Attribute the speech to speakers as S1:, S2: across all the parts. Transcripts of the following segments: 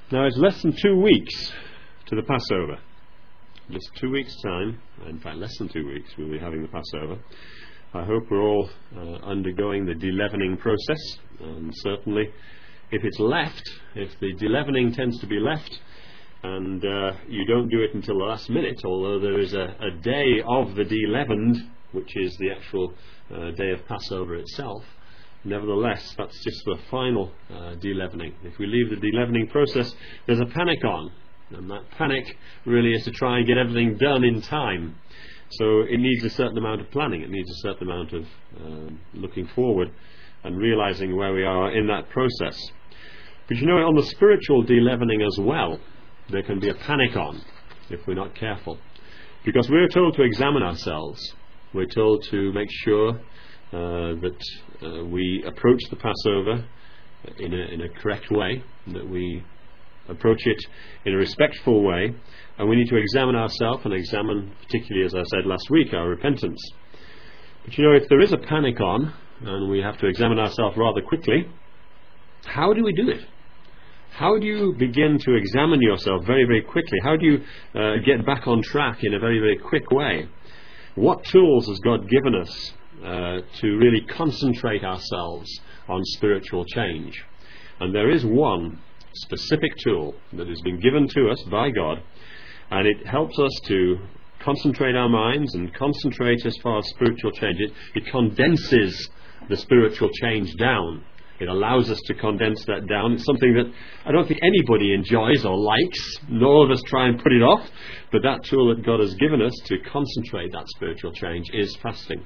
S1: Now it's less than 2 weeks to the Passover. Just 2 weeks' time, in fact less than 2 weeks, we'll be having the Passover. I hope we're all undergoing the de-leavening process, and certainly if it's left, if the de-leavening tends to be left, and you don't do it until the last minute, although there is a day of the de-leavened, which is the actual day of Passover itself, nevertheless that's just the final de-leavening. If we leave the de-leavening process, there's a panic on, and that panic really is to try and get everything done in time. So it needs a certain amount of planning, it needs a certain amount of looking forward and realizing where we are in that process. But you know, on the spiritual de-leavening as well, there can be a panic on if we're not careful, because we're told to examine ourselves. We're told to make sure that we approach the Passover in a correct way, that we approach it in a respectful way, and we need to examine ourselves and examine, particularly as I said last week, our repentance. But you know, if there is a panic on and we have to examine ourselves rather quickly, how do we do it? How do you begin to examine yourself very, very quickly? How do you get back on track in a very, very quick way? What tools has God given us to really concentrate ourselves on spiritual change? And there is one specific tool that has been given to us by God, and it helps us to concentrate our minds and concentrate as far as spiritual change. It condenses the spiritual change down. It allows us to condense that down. It's something that I don't think anybody enjoys or likes. None of us try and put it off. But that tool that God has given us to concentrate that spiritual change is fasting.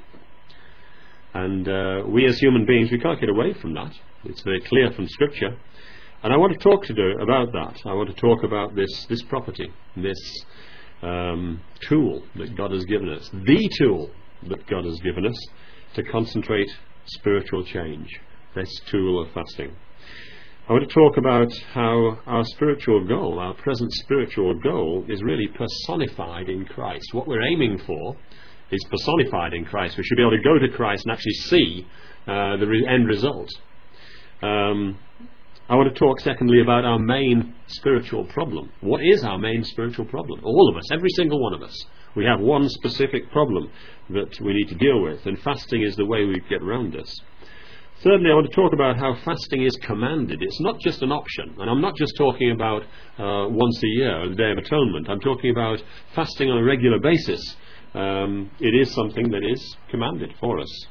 S1: And we as human beings, we can't get away from that. It's very clear from Scripture. And I want to talk today about that. I want to talk about this property, this tool that God has given us. The tool that God has given us to concentrate spiritual change. This tool of fasting. I want to talk about how our spiritual goal, our present spiritual goal, is really personified in Christ. What we're aiming for is personified in Christ. We should be able to go to Christ and actually see the end result. I want to talk secondly about our main spiritual problem. What is our main spiritual problem? All of us, every single one of us. We have one specific problem that we need to deal with, and fasting is the way we get around this. Thirdly, I want to talk about how fasting is commanded. It's not just an option. And I'm not just talking about once a year, the Day of Atonement. I'm talking about fasting on a regular basis. It is something that is commanded for us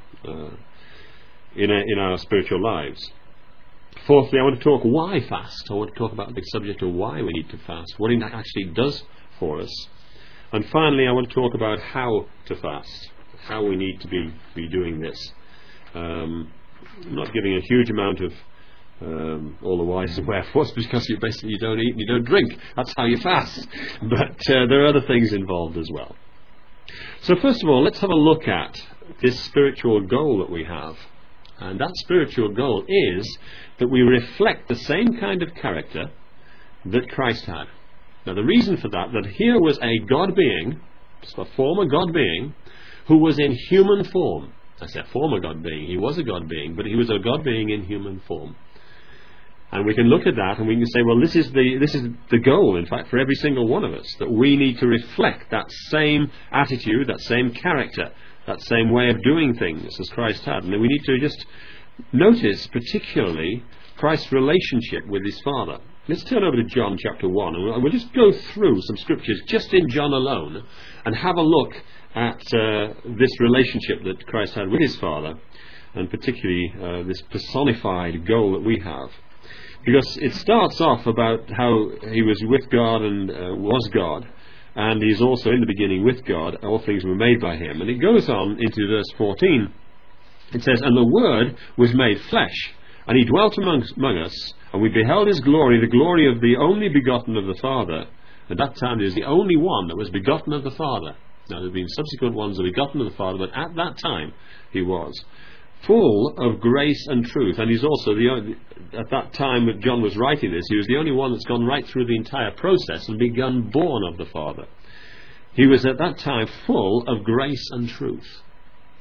S1: in our spiritual lives. Fourthly, I want to talk why fast. I want to talk about the subject of why we need to fast, what it actually does for us. And finally, I want to talk about how to fast, how we need to be doing this. I'm not giving a huge amount of all the whys and wherefores, because you don't eat and you don't drink. That's how you fast. But there are other things involved as well. So first of all, let's have a look at this spiritual goal that we have. And that spiritual goal is that we reflect the same kind of character that Christ had. Now the reason for that here was a God being, a former God being, who was in human form. I say a former God being. He was a God being, but he was a God being in human form. And we can look at that and we can say, well, this is the goal, in fact, for every single one of us, that we need to reflect that same attitude, that same character, that same way of doing things as Christ had. And we need to just notice particularly Christ's relationship with his Father. Let's turn over to John chapter 1, and we'll just go through some scriptures just in John alone and have a look at this relationship that Christ had with his Father, and particularly this personified goal that we have. Because it starts off about how he was with God and was God, and he's also in the beginning with God. All things were made by him. And it goes on into verse 14. It says, "And the Word was made flesh, and he dwelt among us, and we beheld his glory, the glory of the only begotten of the Father." At that time he was the only one that was begotten of the Father. Now there have been subsequent ones that were begotten of the Father, but at that time he was full of grace and truth. And he's also at that time that John was writing this, he was the only one that's gone right through the entire process and begun born of the Father. He was at that time full of grace and truth.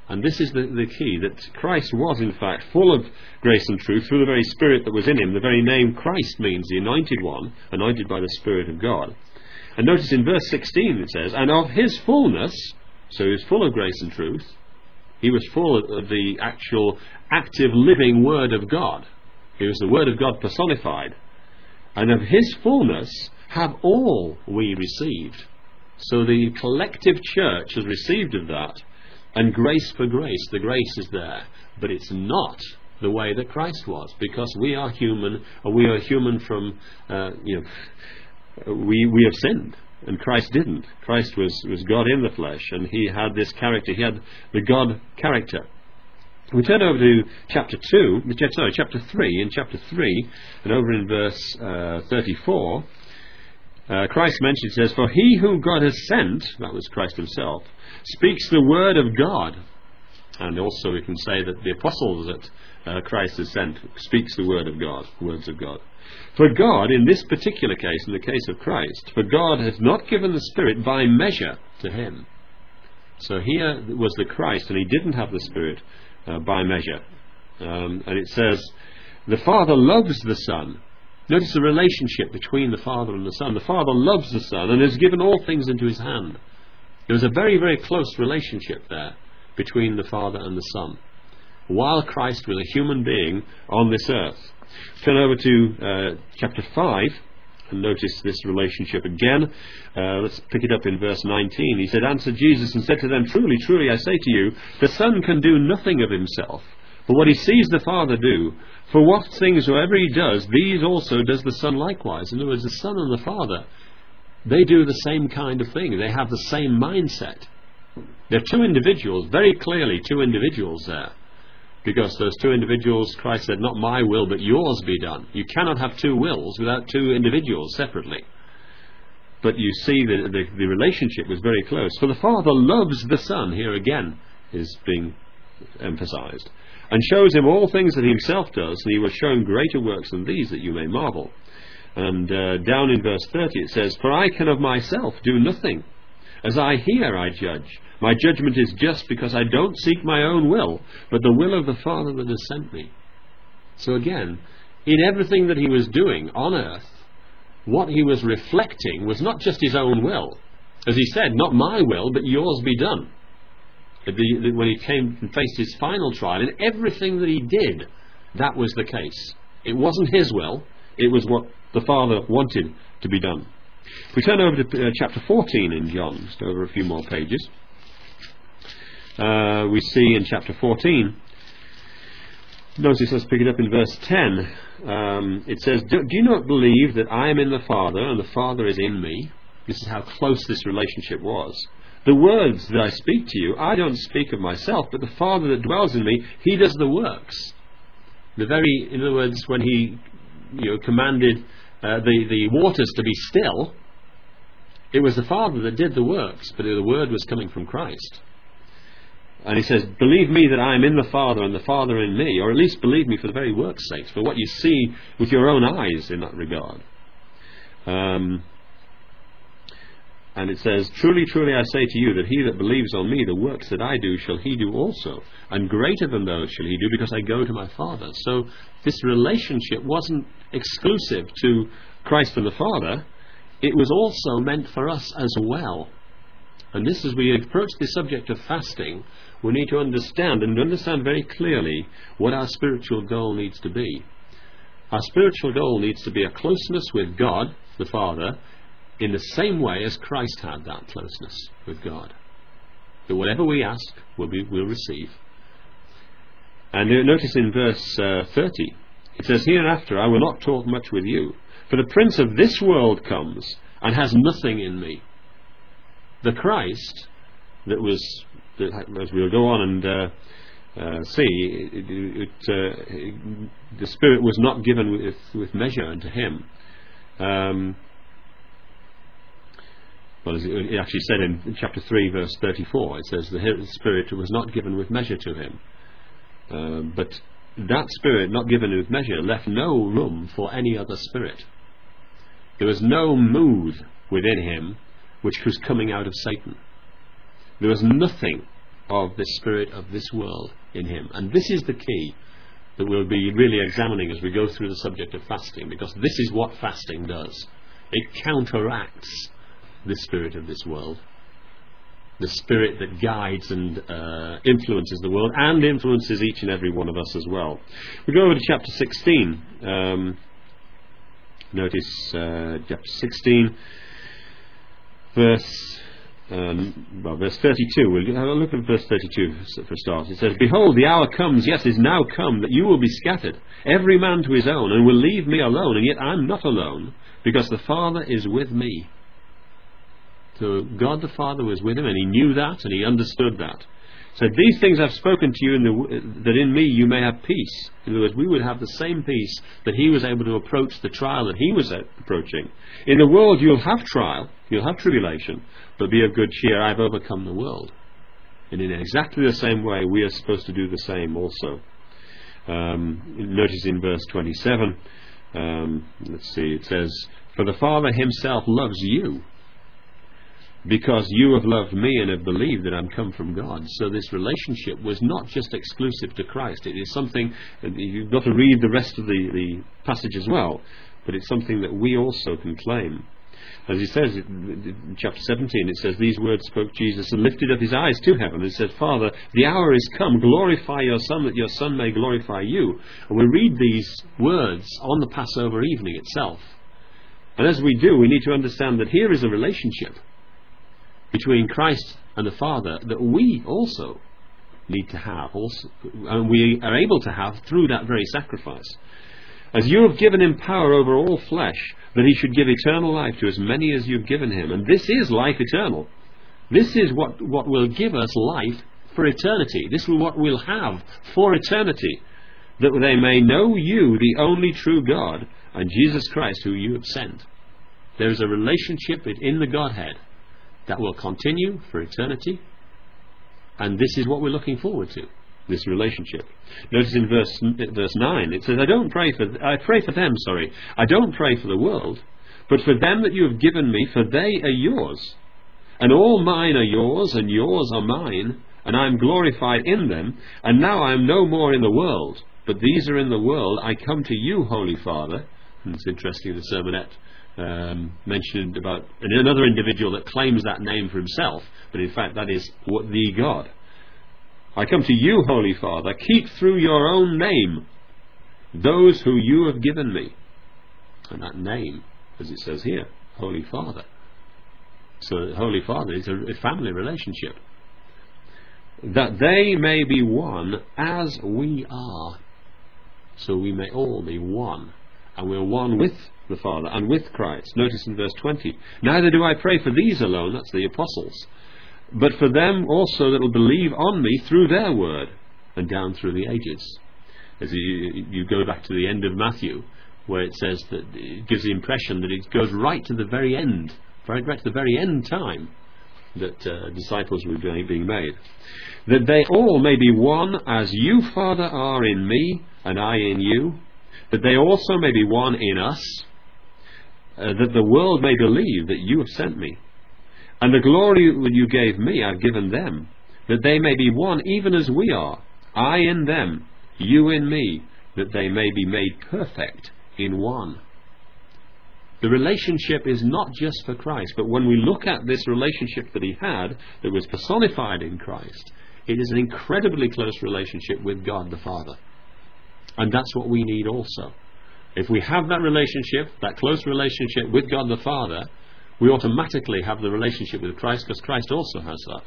S1: And this is the key, that Christ was in fact full of grace and truth through the very Spirit that was in him. The very name Christ means the anointed one, anointed by the Spirit of God. And notice in verse 16 it says, and of his fullness, so he was full of grace and truth, he was full of the actual active living Word of God. He was the Word of God personified. And of his fullness have all we received. So the collective church has received of that. And grace for grace, the grace is there, but it's not the way that Christ was, because we are human, and we are human from, we have sinned, and Christ didn't. Christ was God in the flesh, and he had this character, he had the God character. We turn over to chapter 3, in chapter 3, and over in verse 34, Christ mentions, it says, for he whom God has sent, that was Christ himself, speaks the word of God. And also we can say that the apostles that Christ has sent speaks the word of God, words of God. For God, in this particular case, in the case of Christ, for God has not given the Spirit by measure to him. So here was the Christ, and he didn't have the Spirit by measure. And it says, the Father loves the Son. Notice the relationship between the Father and the Son. The Father loves the Son and has given all things into his hand. There was a very, very close relationship there between the Father and the Son, while Christ was a human being on this earth. Turn over to chapter 5 and notice this relationship again. Let's pick it up in verse 19. He said, answered Jesus and said to them, truly, truly, I say to you, the Son can do nothing of himself, but what he sees the Father do. For what things soever he does, these also does the Son likewise. In other words, the Son and the Father, they do the same kind of thing. They have the same mindset. They're two individuals, very clearly two individuals there. Because those two individuals, Christ said, not my will, but yours be done. You cannot have two wills without two individuals separately. But you see the relationship was very close. For the Father loves the Son, here again is being emphasized, and shows him all things that he himself does, and he was shown greater works than these, that you may marvel. And down in verse 30 it says, for I can of myself do nothing. As I hear, I judge. My judgment is just, because I don't seek my own will, but the will of the Father that has sent me. So again, in everything that he was doing on earth, what he was reflecting was not just his own will. As he said, not my will, but yours be done. When he came and faced his final trial, in everything that he did, that was the case. It wasn't his will, it was what the Father wanted to be done. If we turn over to chapter 14 in John, just over a few more pages, we see in chapter 14, notice, let's pick it up in verse 10, it says, do you not believe that I am in the Father and the Father is in me? This is how close this relationship was. The words that I speak to you, I don't speak of myself, but the Father that dwells in me, he does the works. In other words, when he commanded the waters to be still, it was the Father that did the works, but the word was coming from Christ. And he says, believe me that I am in the Father and the Father in me, or at least believe me for the very work's sake, for what you see with your own eyes in that regard. And it says, truly, truly, I say to you, that he that believes on me, the works that I do shall he do also, and greater than those shall he do, because I go to my Father. So this relationship wasn't exclusive to Christ and the Father, it was also meant for us as well. And this, as we approach the subject of fasting, we need to understand, and understand very clearly, what our spiritual goal needs to be. Our spiritual goal needs to be a closeness with God, the Father, in the same way as Christ had that closeness with God. That whatever we ask, we'll receive. And notice in verse 30, it says, hereafter I will not talk much with you, for the prince of this world comes, and has nothing in me. The Christ that was, as we'll go on and see, the Spirit was not given with measure unto him. Well, as it actually said in chapter 3, verse 34, it says, the Spirit was not given with measure to him. But that Spirit, not given with measure, left no room for any other spirit. There was no mood within him which was coming out of Satan. There was nothing of the spirit of this world in him. And this is the key that we'll be really examining as we go through the subject of fasting, because this is what fasting does. It counteracts the spirit of this world, the spirit that guides and influences the world and influences each and every one of us as well. We go over to chapter 16. Notice chapter 16, verse 32. We'll have a look at verse 32 for a start. It says, "Behold, the hour comes, yes, is now come, that you will be scattered, every man to his own, and will leave me alone, and yet I'm not alone, because the Father is with me." So God the Father was with him, and he knew that, and he understood that. So these things I've spoken to you, that in me you may have peace. In other words, we would have the same peace that he was able to approach the trial that he was approaching. In the world you'll have trial, you'll have tribulation, but be of good cheer, I've overcome the world. And in exactly the same way, we are supposed to do the same also. Notice in verse 27, it says, "For the Father himself loves you, because you have loved me and have believed that I'm come from God." So this relationship was not just exclusive to Christ. It is something, you've got to read the rest of the passage as well, but it's something that we also can claim. As he says in chapter 17, it says, "These words spoke Jesus and lifted up his eyes to heaven and said, Father, the hour is come, glorify your Son, that your Son may glorify you." And we read these words on the Passover evening itself. And as we do, we need to understand that here is a relationship between Christ and the Father that we also need to have, and we are able to have through that very sacrifice. "As you have given him power over all flesh, that he should give eternal life to as many as you've given him." And this is life eternal. This is what will give us life for eternity. This is what we'll have for eternity, that they may know you, the only true God, and Jesus Christ, who you have sent. There is a relationship in the Godhead that will continue for eternity, and this is what we're looking forward to, this relationship. Notice in verse 9, it says, I pray for them, I don't pray for the world, but for them that you have given me, for they are yours. And all mine are yours, and yours are mine, and I am glorified in them. And now I am no more in the world, but these are in the world. I come to you, Holy Father. And it's interesting, the sermonette mentioned about another individual that claims that name for himself, but in fact that is the God. "I come to you, Holy Father, keep through your own name those who you have given me." And that name, as it says here, Holy Father. So Holy Father is a family relationship. "That they may be one as we are." So we may all be one, and we're one with the Father and with Christ. Notice in verse 20, "Neither do I pray for these alone," that's the apostles, "but for them also that will believe on me through their word," and down through the ages. As you go back to the end of Matthew, where it says that it gives the impression that it goes right to the very end, right to the very end time that disciples were being made. "That they all may be one, as you, Father, are in me, and I in you, that they also may be one in us, that the world may believe that you have sent me. And the glory that you gave me I've given them, that they may be one even as we are, I in them, you in me, that they may be made perfect in one." The relationship is not just for Christ, but when we look at this relationship that he had, that was personified in Christ, it is an incredibly close relationship with God the Father. And that's what we need also. If we have that relationship, that close relationship with God the Father, we automatically have the relationship with Christ, because Christ also has that.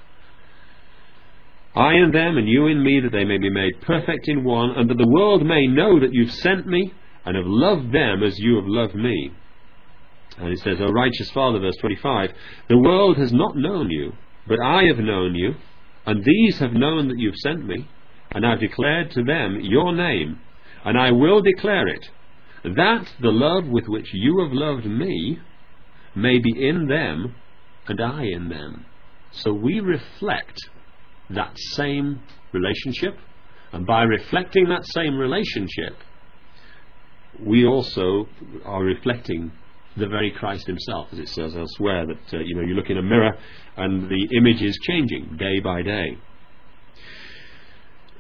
S1: "I in them and you in me, that they may be made perfect in one, and that the world may know that you've sent me and have loved them as you have loved me." And it says, "O righteous Father," verse 25, "the world has not known you, but I have known you, and these have known that you've sent me, and I've declared to them your name, and I will declare it, that the love with which you have loved me may be in them, and I in them." So we reflect that same relationship, and by reflecting that same relationship, we also are reflecting the very Christ himself, as it says elsewhere, that you look in a mirror and the image is changing day by day.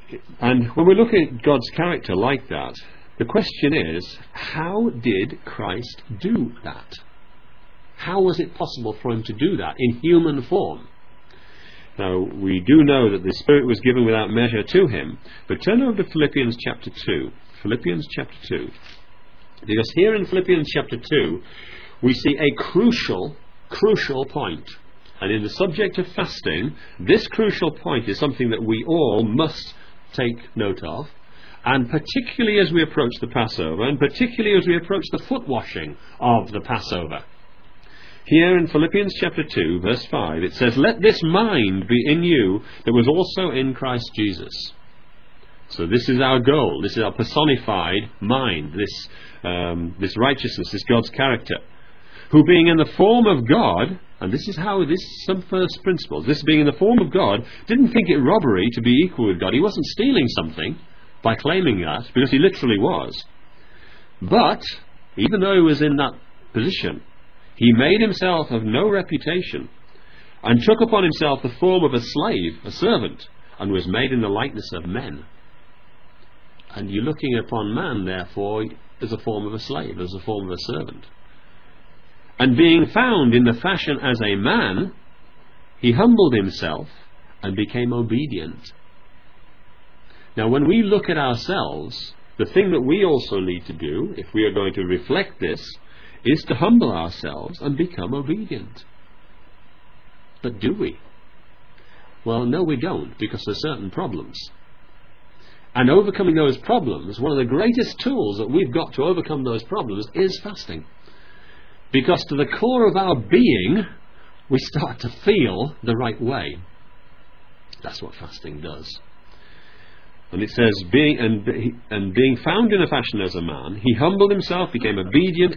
S1: And when we look at God's character like that, the question is, how did Christ do that? How was it possible for him to do that in human form? Now, we do know that the Spirit was given without measure to him, but turn over to Philippians chapter 2. Philippians chapter 2. Because here in Philippians chapter 2, we see a crucial point. And in the subject of fasting, this crucial point is something that we all must take note of, and particularly as we approach the Passover, and particularly as we approach the foot washing of the Passover. Here in Philippians chapter 2, verse 5, it says, "Let this mind be in you that was also in Christ Jesus." So this is our goal. This is our personified mind, this righteousness, this God's character. "Who being in the form of God," and this is some first principles, this being in the form of God, didn't think it robbery to be equal with God. He wasn't stealing something by claiming that, because he literally was. But, even though he was in that position, he made himself of no reputation, and took upon himself the form of a slave, a servant, and was made in the likeness of men. And you're looking upon man, therefore, as a form of a slave, as a form of a servant. "And being found in the fashion as a man, he humbled himself and became obedient." Now, when we look at ourselves, the thing that we also need to do, if we are going to reflect this, is to humble ourselves and become obedient. But do we? Well, no, we don't, because there's certain problems. And overcoming those problems, one of the greatest tools that we've got to overcome those problems is fasting. Because to the core of our being, we start to feel the right way. That's what fasting does. And it says, being found in a fashion as a man, he humbled himself, became obedient,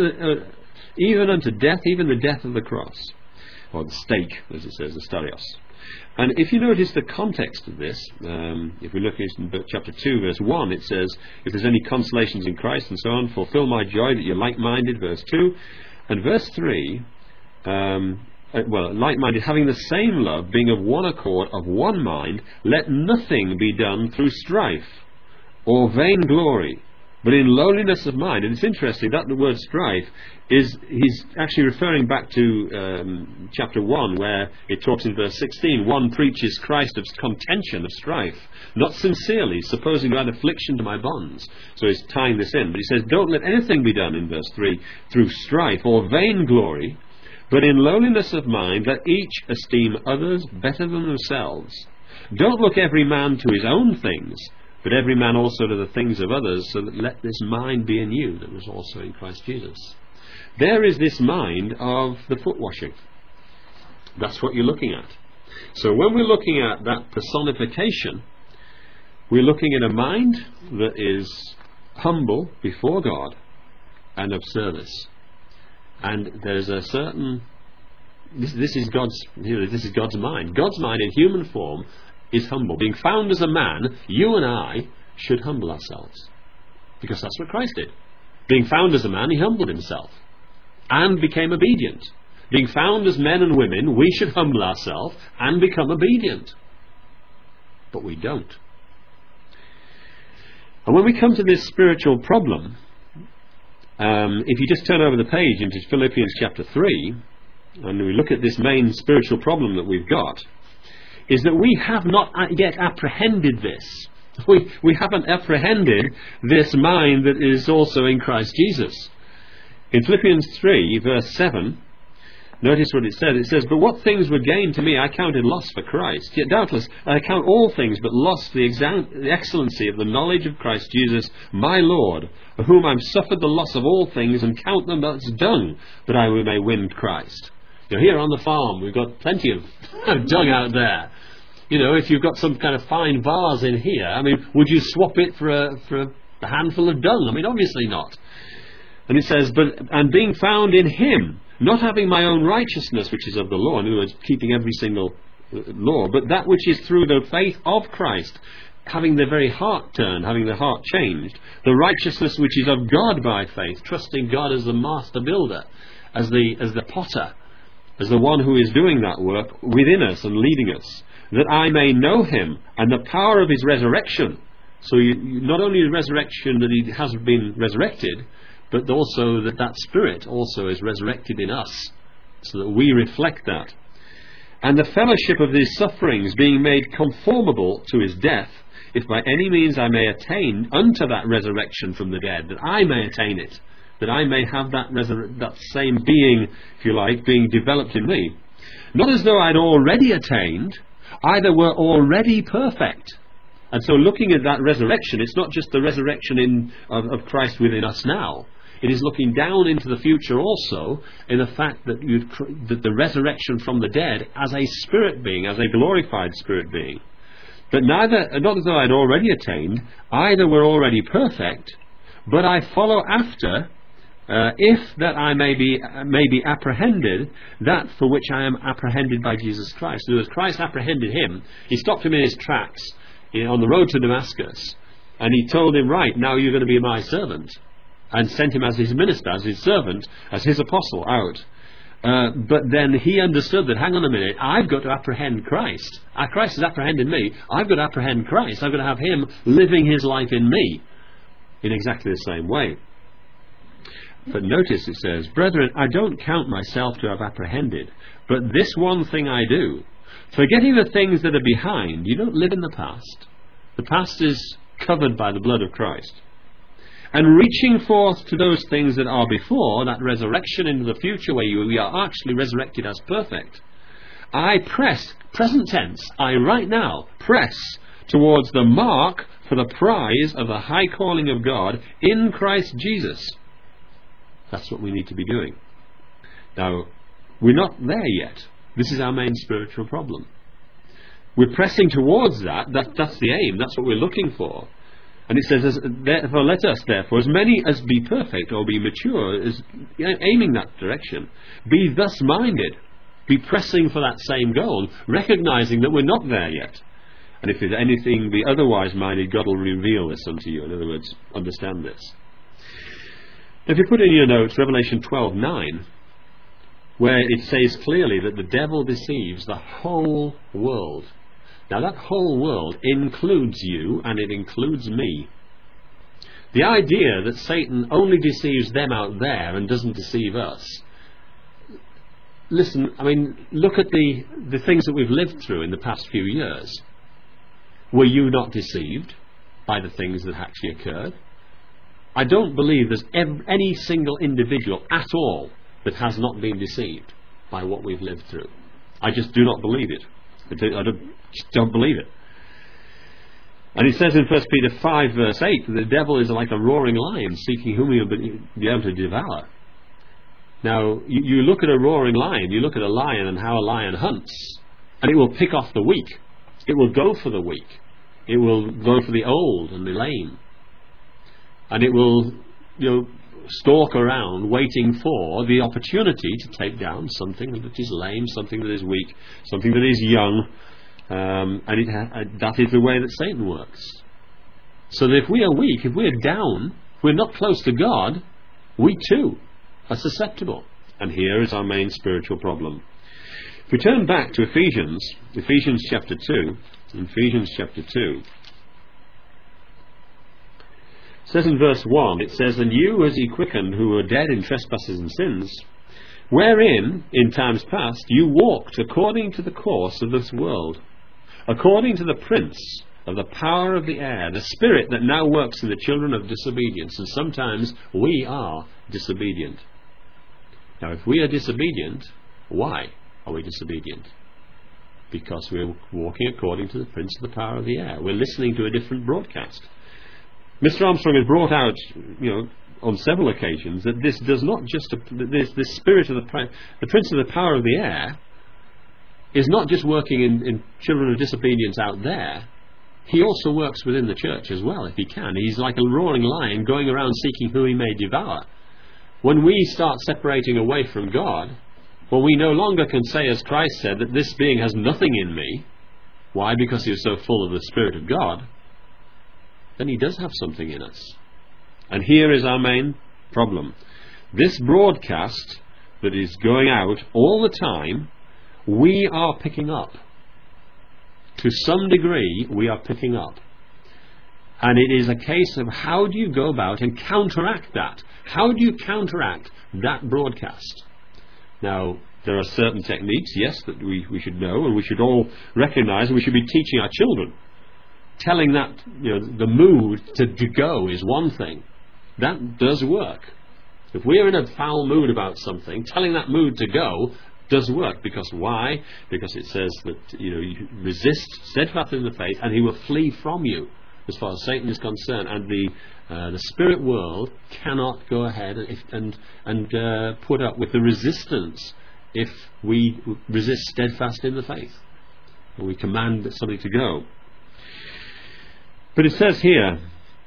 S1: even unto death, even the death of the cross. Or the stake, as it says, the starios. And if you notice the context of this, if we look at chapter 2, verse 1, it says, "If there's any consolations in Christ," and so on, "fulfill my joy that you're like-minded," verse 2. And verse 3, like-minded, having the same love, being of one accord, of one mind, let nothing be done through strife or vain glory, but in lowliness of mind. And it's interesting that the word strife he's actually referring back to chapter 1, where it talks in verse 16, "One preaches Christ of contention, of strife, not sincerely, supposing to add affliction to my bonds." So he's tying this in. But he says, don't let anything be done, in verse 3, through strife or vain glory, but in lowliness of mind, let each esteem others better than themselves. Don't look every man to his own things, but every man also to the things of others, so that let this mind be in you that was also in Christ Jesus. There is this mind of the foot washing. That's what you're looking at. So when we're looking at that personification, we're looking at a mind that is humble before God and of service. And there's a certain... This is God's mind. God's mind in human form is humble. Being found as a man, you and I should humble ourselves. Because that's what Christ did. Being found as a man, he humbled himself and became obedient. Being found as men and women, we should humble ourselves and become obedient. But we don't. And when we come to this spiritual problem, if you just turn over the page into Philippians chapter 3, and we look at this main spiritual problem that we've got, is that we have not yet apprehended this. We haven't apprehended this mind that is also in Christ Jesus. In Philippians 3, verse 7, notice what it says. It says, "But what things were gained to me I counted loss for Christ. Yet doubtless I count all things but loss for the excellency of the knowledge of Christ Jesus, my Lord, for whom I've suffered the loss of all things, and count them as dung, that I may win Christ." Here on the farm, we've got plenty of dung out there. If you've got some kind of fine vase in here, would you swap it for a handful of dung? Obviously not. And it says, and being found in him, not having my own righteousness, which is of the law," in other words, keeping every single law, "but that which is through the faith of Christ, having the very heart turned, having the heart changed, the righteousness which is of God by faith," trusting God as the master builder, as the potter, as the one who is doing that work within us and leading us. that I may know him and the power of his resurrection. So not only the resurrection that he has been resurrected, but also that Spirit also is resurrected in us, so that we reflect that. And the fellowship of his sufferings, being made conformable to his death, if by any means I may attain unto that resurrection from the dead, that I may attain it, that I may have that same being, if you like, being developed in me. Not as though I'd already attained, either were already perfect. And so looking at that resurrection, it's not just the resurrection of Christ within us now. It is looking down into the future also, in the fact that the resurrection from the dead as a spirit being, as a glorified spirit being. But not as though I'd already attained, either were already perfect, but I follow after, if that I may be apprehended, that for which I am apprehended by Jesus Christ. In other words, Christ apprehended him. He stopped him in his tracks on the road to Damascus, and he told him, right, now you're going to be my servant, and sent him as his minister, as his servant, as his apostle out. But then he understood that, hang on a minute, I've got to apprehend Christ. Christ has apprehended me. I've got to apprehend Christ. I've got to have him living his life in me in exactly the same way. But notice it says, brethren, I don't count myself to have apprehended, but this one thing I do, forgetting the things that are behind. You don't live in the past. The past is covered by the blood of Christ. And reaching forth to those things that are before, that resurrection into the future where we are actually resurrected as perfect, I press, present tense, I right now press towards the mark for the prize of the high calling of God in Christ Jesus. That's what we need to be doing. Now, we're not there yet. This is our main spiritual problem. We're pressing towards that. That's the aim. That's what we're looking for. And it says, therefore, let us, therefore, as many as be perfect or be mature, as aiming that direction, be thus minded, be pressing for that same goal, recognizing that we're not there yet. And if there's anything be otherwise minded, God will reveal this unto you. In other words, understand this. If you put in your notes Revelation 12:9, where it says clearly that the devil deceives the whole world. Now that whole world includes you and it includes me. The idea that Satan only deceives them out there and doesn't deceive us. Listen, I mean, look at the things that we've lived through in the past few years. Were you not deceived by the things that actually occurred? I don't believe there's any single individual at all that has not been deceived by what we've lived through. I just do not believe it. I just don't believe it. And it says in 1 Peter 5 verse 8 that the devil is like a roaring lion seeking whom he will be able to devour. Now, you look at a roaring lion, you look at a lion and how a lion hunts, and it will pick off the weak. It will go for the weak. It will go for the old and the lame. And it will, stalk around waiting for the opportunity to take down something that is lame, something that is weak, something that is young. And that is the way that Satan works. So that if we are weak, if we are down, if we're not close to God, we too are susceptible. And here is our main spiritual problem. If we turn back to Ephesians chapter 2, it says in verse 1, it says, and you as ye quickened who were dead in trespasses and sins, wherein in times past you walked according to the course of this world, according to the prince of the power of the air, the spirit that now works in the children of disobedience. And sometimes we are disobedient. Now if we are disobedient, why are we disobedient? Because we're walking according to the prince of the power of the air. We're listening to a different broadcast. Mr. Armstrong has brought out, on several occasions, that this does not just this spirit of the prince of the power of the air is not just working in children of disobedience out there. He also works within the church as well, if he can. He's like a roaring lion going around seeking who he may devour. When we start separating away from God, when we no longer can say, as Christ said, that this being has nothing in me, why? Because he is so full of the Spirit of God, then he does have something in us. And here is our main problem. This broadcast that is going out all the time, we are picking up. to some degree, we are picking up. And it is a case of how do you go about and counteract that? How do you counteract that broadcast? Now, there are certain techniques, yes, that we should know and we should all recognize, and we should be teaching our children. Telling that, the mood to go is one thing. That does work. If we are in a foul mood about something, telling that mood to go does work. Because why? Because it says that you resist steadfast in the faith, and he will flee from you, as far as Satan is concerned. And the spirit world cannot go ahead and put up with the resistance if we resist steadfast in the faith, or we command somebody to go. But it says here,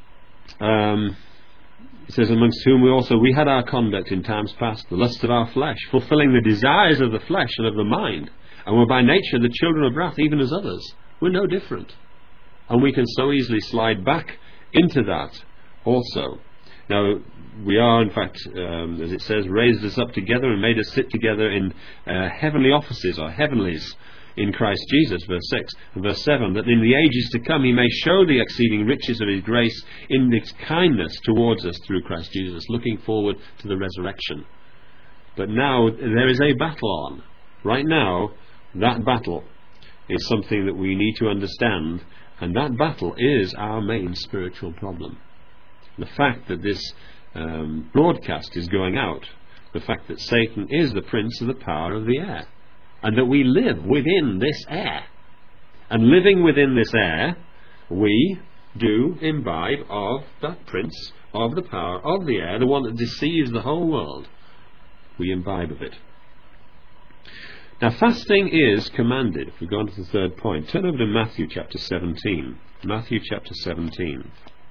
S1: it says, amongst whom we had our conduct in times past, the lust of our flesh, fulfilling the desires of the flesh and of the mind, and were by nature the children of wrath, even as others. We're no different. And we can so easily slide back into that also. Now, we are, in fact, as it says, raised us up together and made us sit together in heavenly offices, or heavenlies, in Christ Jesus, verse 6 and verse 7, that in the ages to come he may show the exceeding riches of his grace in his kindness towards us through Christ Jesus, looking forward to the resurrection. But now there is a battle on. Right now, that battle is something that we need to understand, and that battle is our main spiritual problem. The fact that this broadcast is going out, the fact that Satan is the prince of the power of the air, and that we live within this air. And living within this air, we do imbibe of that prince of the power of the air, the one that deceives the whole world. We imbibe of it. Now, fasting is commanded. If we go on to the third point, turn over to Matthew chapter 17. Matthew chapter 17.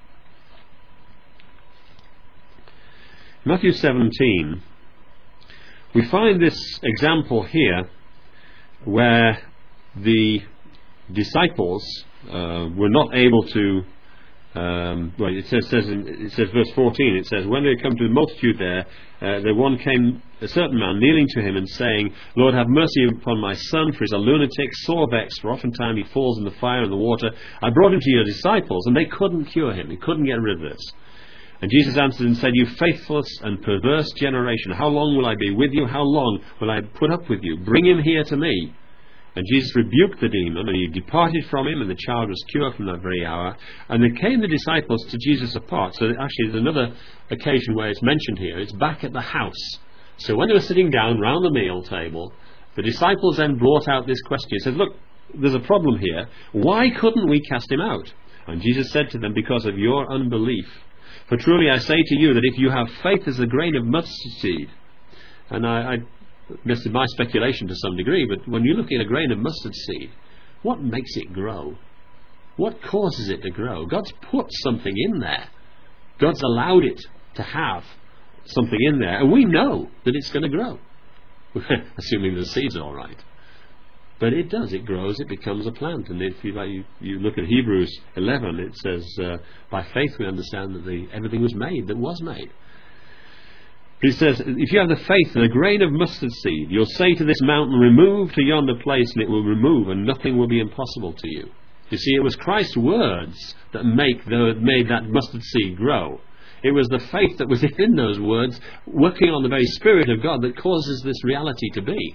S1: Matthew 17, we find this example here where the disciples were not able to it says verse 14, it says, when they come to the multitude there one came, a certain man, kneeling to him and saying, Lord, have mercy upon my son, for he is a lunatic, sore vexed, for oftentimes he falls in the fire and the water. I brought him to your disciples, and they couldn't cure him. They couldn't get rid of this. And Jesus answered and said, you faithless and perverse generation, how long will I be with you? How long will I put up with you? Bring him here to me. And Jesus rebuked the demon, and he departed from him, and the child was cured from that very hour. And then came the disciples to Jesus apart. So actually there's another occasion where it's mentioned here. It's back at the house. So when they were sitting down round the meal table, the disciples then brought out this question. He said, look, there's a problem here. Why couldn't we cast him out? And Jesus said to them, because of your unbelief. For truly I say to you that if you have faith as a grain of mustard seed, and I guess it's my speculation to some degree, but when you look at a grain of mustard seed, what makes it grow? What causes it to grow? God's put something in there. God's allowed it to have something in there, and we know that it's going to grow. Assuming the seed's all right. But it does, it grows, it becomes a plant. And if you look at Hebrews 11, it says, by faith we understand that everything was made that was made. He says, if you have the faith of a grain of mustard seed, you'll say to this mountain, remove to yonder place, and it will remove, and nothing will be impossible to you. You see, it was Christ's words that made that mustard seed grow. It was the faith that was in those words, working on the very Spirit of God, that causes this reality to be.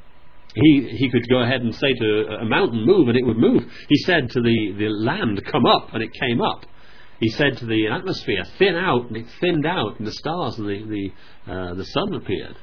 S1: He could go ahead and say to a mountain, move, and it would move. He said to the land, come up, and it came up. He said to the atmosphere, thin out, and it thinned out, and the stars and the sun appeared.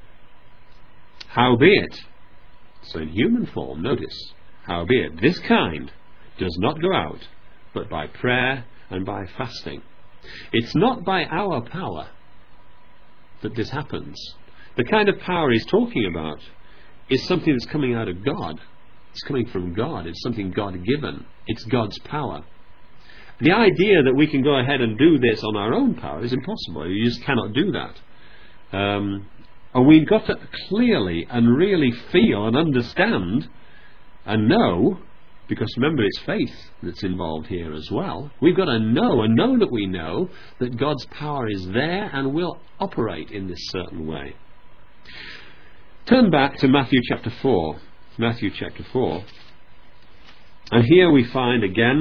S1: Howbeit, so in human form, notice, howbeit, this kind does not go out, but by prayer and by fasting. It's not by our power that this happens. The kind of power he's talking about is something that's coming out of God. It's coming from God. It's something God-given. It's God's power. The idea that we can go ahead and do this on our own power is impossible. You just cannot do that. And we've got to clearly and really feel and understand and know, because remember it's faith that's involved here as well. We've got to know and know that we know that God's power is there and will operate in this certain way. Turn back to Matthew chapter 4. Matthew chapter 4. And here we find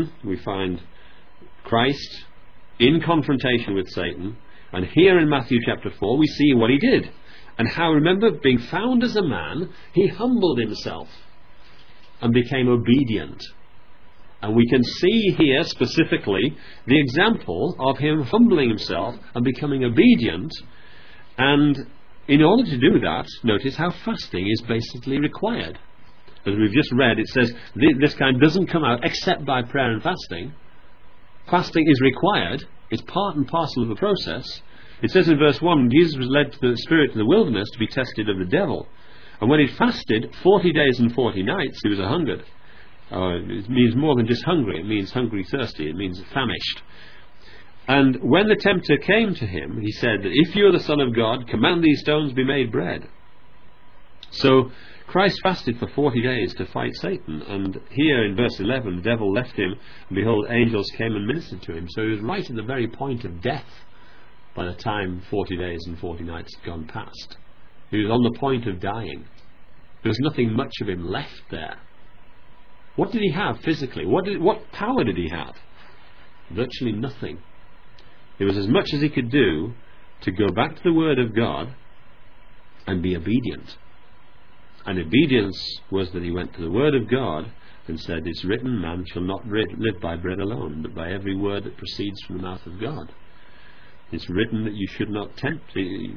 S1: Christ in confrontation with Satan. And here in Matthew chapter 4 we see what he did. And how, remember, being found as a man, he humbled himself and became obedient. And we can see here specifically the example of him humbling himself and becoming obedient. And in order to do that, notice how fasting is basically required. As we've just read, it says this kind doesn't come out except by prayer and fasting. Fasting is required. It's part and parcel of the process. It says in verse 1, Jesus was led to the Spirit in the wilderness to be tested of the devil. And when he fasted 40 days and 40 nights, he was a-hungered. It means more than just hungry. It means hungry, thirsty. It means famished. And when the tempter came to him, he said that if you are the Son of God, command these stones be made bread. So Christ fasted for 40 days to fight Satan. And here in verse 11, the devil left him, and behold, angels came and ministered to him. So he was right at the very point of death by the time 40 days and 40 nights had gone past. He was on the point of dying. There was nothing much of him left there. What did he have physically? What power did he have? Virtually nothing. It was as much as he could do to go back to the Word of God and be obedient. And obedience was that he went to the Word of God and said, it's written, man shall not live by bread alone, but by every word that proceeds from the mouth of God. It's written that you should not tempt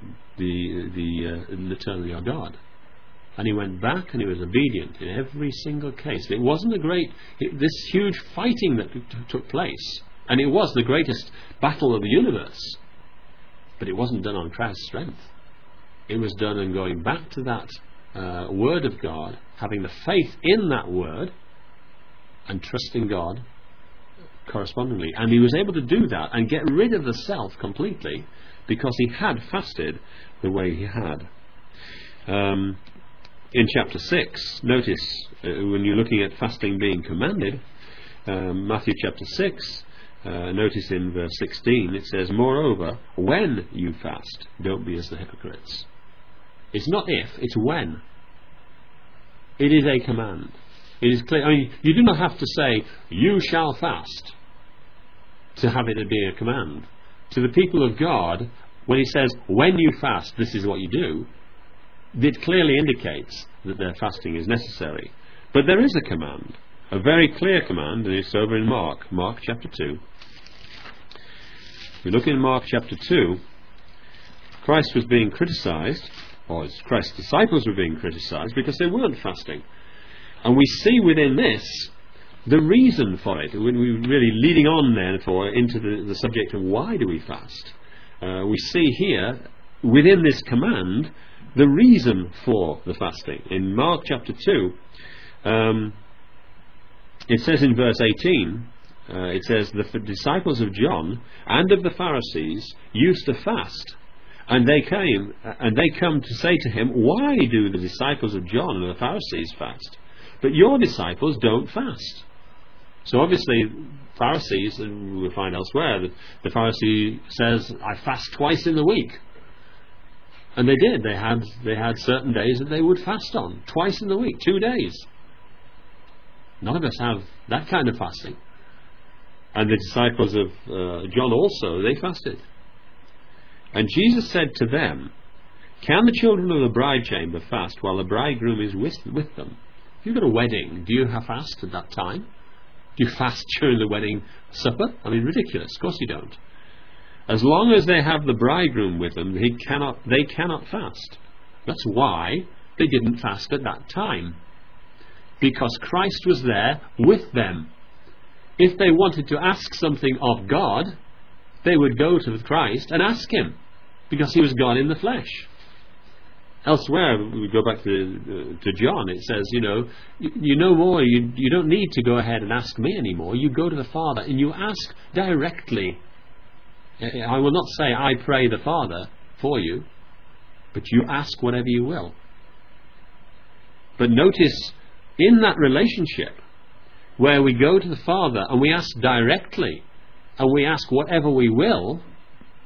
S1: the eternal your God. And he went back and he was obedient in every single case. It wasn't this huge fighting that took place, and it was the greatest battle of the universe, but it wasn't done on Christ's strength. It was done in going back to that Word of God, having the faith in that Word, and trusting God correspondingly. And he was able to do that and get rid of the self completely because he had fasted the way he had. In chapter 6, notice when you're looking at fasting being commanded, Matthew chapter 6, notice in verse 16 it says, moreover, when you fast, don't be as the hypocrites. It's not if, it's when. It is a command. It is clear. I mean, you do not have to say, you shall fast, to have it be a command. To the people of God, when he says, when you fast, this is what you do, it clearly indicates that their fasting is necessary. But there is a command, a very clear command, and it's over in Mark chapter 2. We look in Mark chapter 2, Christ was being criticised, or Christ's disciples were being criticised because they weren't fasting. And we see within this the reason for it. When we're really leading on then into the subject of why do we fast. We see here within this command the reason for the fasting. In Mark chapter 2, it says in verse 18, it says, the disciples of John and of the Pharisees used to fast, and they come to say to him, why do the disciples of John and the Pharisees fast, but your disciples don't fast? So obviously Pharisees, and we'll find elsewhere that the Pharisee says, I fast twice in the week. And they did. They had certain days that they would fast on, twice in the week, 2 days. None of us have that kind of fasting. And the disciples of John also, they fasted. And Jesus said to them, can the children of the bride chamber fast while the bridegroom is with them? If you've got a wedding, do you have fast at that time? Do you fast during the wedding supper? I mean, ridiculous. Of course you don't. As long as they have the bridegroom with them, they cannot fast. That's why they didn't fast at that time. Because Christ was there with them. If they wanted to ask something of God, they would go to Christ and ask him, because he was God in the flesh. Elsewhere, we go back to John, it says, you know more, you don't need to go ahead and ask me anymore. You go to the Father and you ask directly. I will not say, I pray the Father for you, but you ask whatever you will. But notice, in that relationship, where we go to the Father and we ask directly, and we ask whatever we will,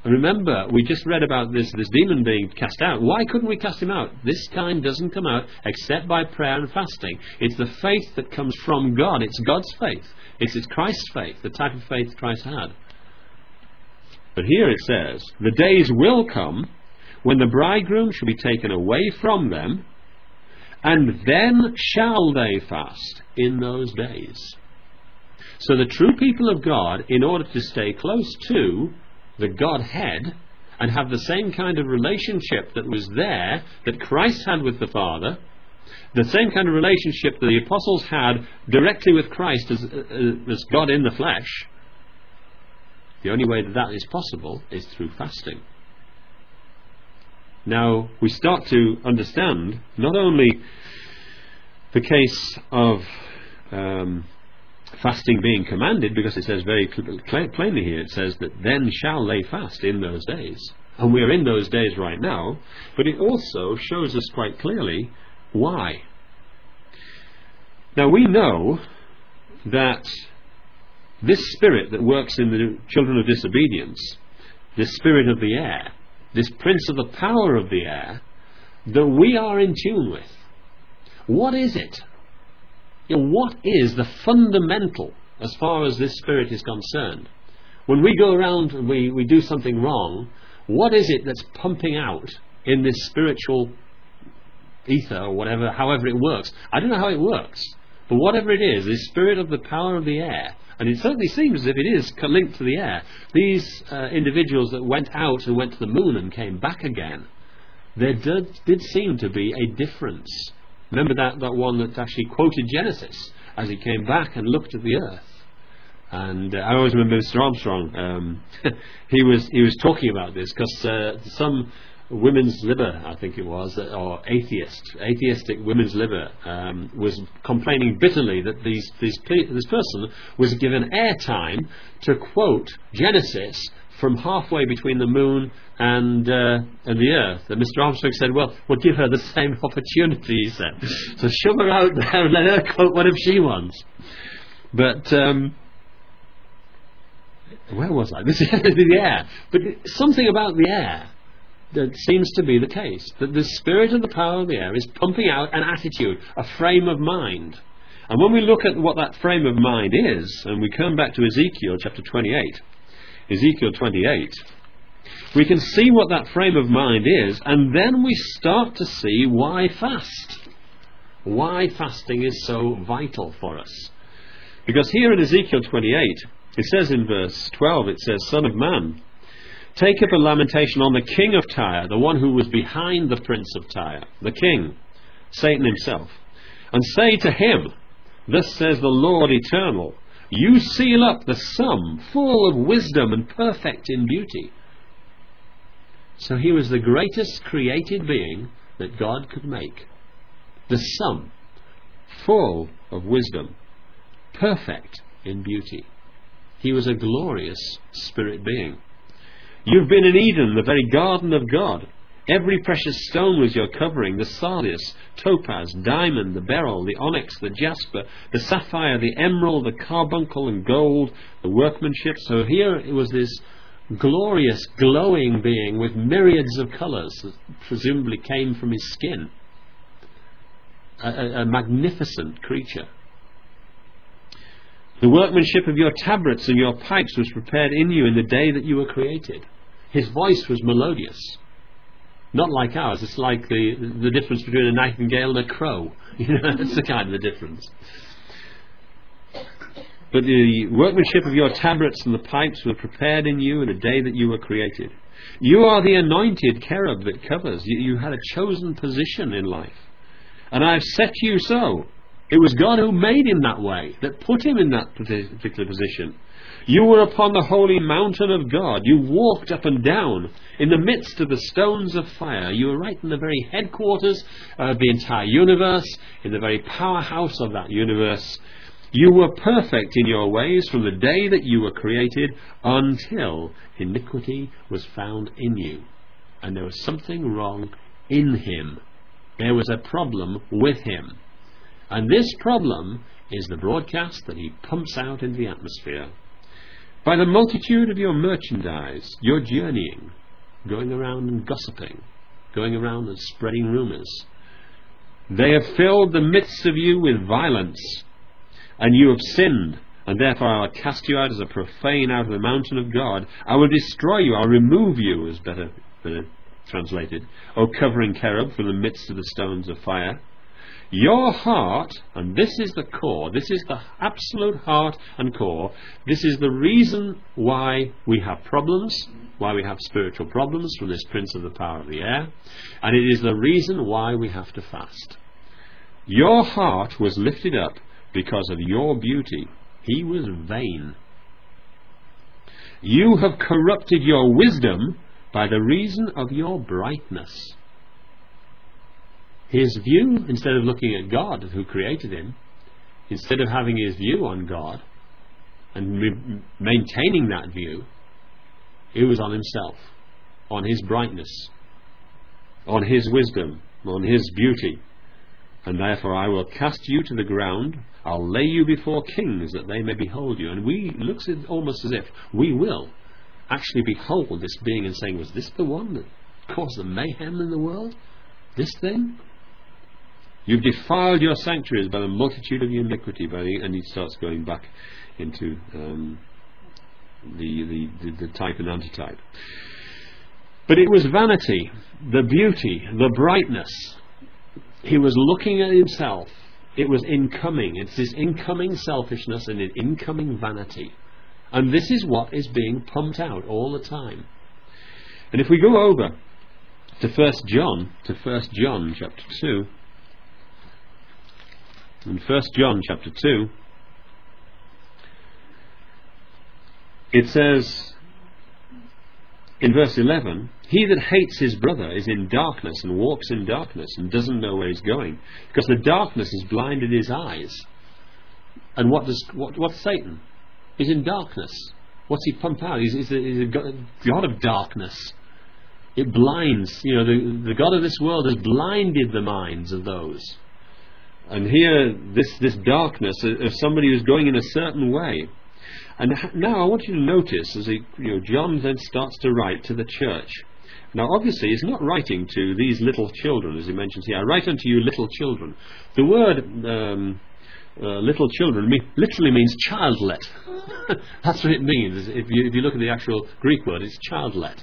S1: remember, we just read about this demon being cast out. Why couldn't we cast him out? This kind doesn't come out except by prayer and fasting. It's the faith that comes from God. It's God's faith. It's Christ's faith, the type of faith Christ had. But here it says, the days will come when the bridegroom shall be taken away from them, and then shall they fast in those days. So the true people of God, in order to stay close to the Godhead and have the same kind of relationship that was there, that Christ had with the Father, the same kind of relationship that the apostles had directly with Christ as God in the flesh, the only way that that is possible is through fasting. Now, we start to understand not only the case of fasting being commanded, because it says very plainly here, it says that then shall they fast in those days. And we're in those days right now, but it also shows us quite clearly why. Now, we know that this spirit that works in the children of disobedience, this spirit of the air, this prince of the power of the air, that we are in tune with. What is it? What is the fundamental as far as this spirit is concerned? When we go around and we do something wrong, what is it that's pumping out in this spiritual ether or whatever, however it works? I don't know how it works, but whatever it is, this spirit of the power of the air, and it certainly seems as if it is linked to the air. These individuals that went out and went to the moon and came back again, there did seem to be a difference. Remember that one that actually quoted Genesis as he came back and looked at the earth. And I always remember Mr. Armstrong. he was talking about this because some women's liber, I think it was, or atheistic women's liber, was complaining bitterly that this person was given airtime to quote Genesis from halfway between the moon and the earth. And Mr. Armstrong said, well, we'll give her the same opportunity, he said. So shove her out there and let her quote whatever she wants. But where was I? This is the air. But something about the air that seems to be the case, that the spirit of the power of the air is pumping out an attitude, a frame of mind. And when we look at what that frame of mind is, and we come back to Ezekiel chapter 28, Ezekiel 28, we can see what that frame of mind is, and then we start to see why fast. Why fasting is so vital for us. Because here in Ezekiel 28, it says in verse 12, it says, Son of man, take up a lamentation on the king of Tyre, the one who was behind the prince of Tyre, the king, Satan himself, and say to him, Thus says the Lord eternal, you seal up the sum, full of wisdom and perfect in beauty. So he was the greatest created being that God could make. The sum, full of wisdom, perfect in beauty. He was a glorious spirit being. You've been in Eden, the very garden of God. Every precious stone was your covering, the sardius, topaz, diamond, the beryl, the onyx, the jasper, the sapphire, the emerald, the carbuncle and gold, the workmanship. So here it was this glorious, glowing being with myriads of colours that presumably came from his skin. A magnificent creature. The workmanship of your tabrets and your pipes was prepared in you in the day that you were created. His voice was melodious. Not like ours. It's like the difference between a nightingale and a crow. That's the kind of the difference. But the workmanship of your tabrets and the pipes were prepared in you in the day that you were created. You are the anointed cherub that covers. You had a chosen position in life. And I've set you so. It was God who made him that way, that put him in that particular position. You were upon the holy mountain of God. You walked up and down in the midst of the stones of fire. You were right in the very headquarters of the entire universe, in the very powerhouse of that universe. You were perfect in your ways from the day that you were created until iniquity was found in you. And there was something wrong in him. There was a problem with him. And this problem is the broadcast that he pumps out into the atmosphere. By the multitude of your merchandise, your journeying, going around and gossiping, going around and spreading rumours. They have filled the midst of you with violence, and you have sinned, and therefore I will cast you out as a profane out of the mountain of God. I will destroy you, I will remove you, is better translated, O covering cherub, from the midst of the stones of fire. Your heart, and this is the core, this is the absolute heart and core, this is the reason why we have problems, why we have spiritual problems from this prince of the power of the air, and it is the reason why we have to fast. Your heart was lifted up because of your beauty. He was vain. You have corrupted your wisdom by the reason of your brightness. His view, instead of looking at God who created him, instead of having his view on God and maintaining that view, it was on himself, on his brightness, on his wisdom, on his beauty. And therefore I will cast you to the ground, I'll lay you before kings that they may behold you. And it looks almost as if we will actually behold this being and saying, was this the one that caused the mayhem in the world? This thing? You've defiled your sanctuaries by the multitude of your iniquity. And he starts going back into the type and antitype. But it was vanity, the beauty, the brightness. He was looking at himself. It was incoming. It's this incoming selfishness and an incoming vanity. And this is what is being pumped out all the time. And if we go over to 1 John chapter 2, in 1 John chapter 2, it says in verse 11, he that hates his brother is in darkness and walks in darkness and doesn't know where he's going, because the darkness has blinded his eyes. And what's Satan? He's in darkness. What's he pump out? He's a god of darkness. It blinds. The god of this world has blinded the minds of those. And here, this darkness of somebody who's going in a certain way. And now I want you to notice as John then starts to write to the church. Now obviously he's not writing to these little children, as he mentions here. I write unto you little children. The word little children literally means childlet. That's what it means. If you look at the actual Greek word, it's childlet,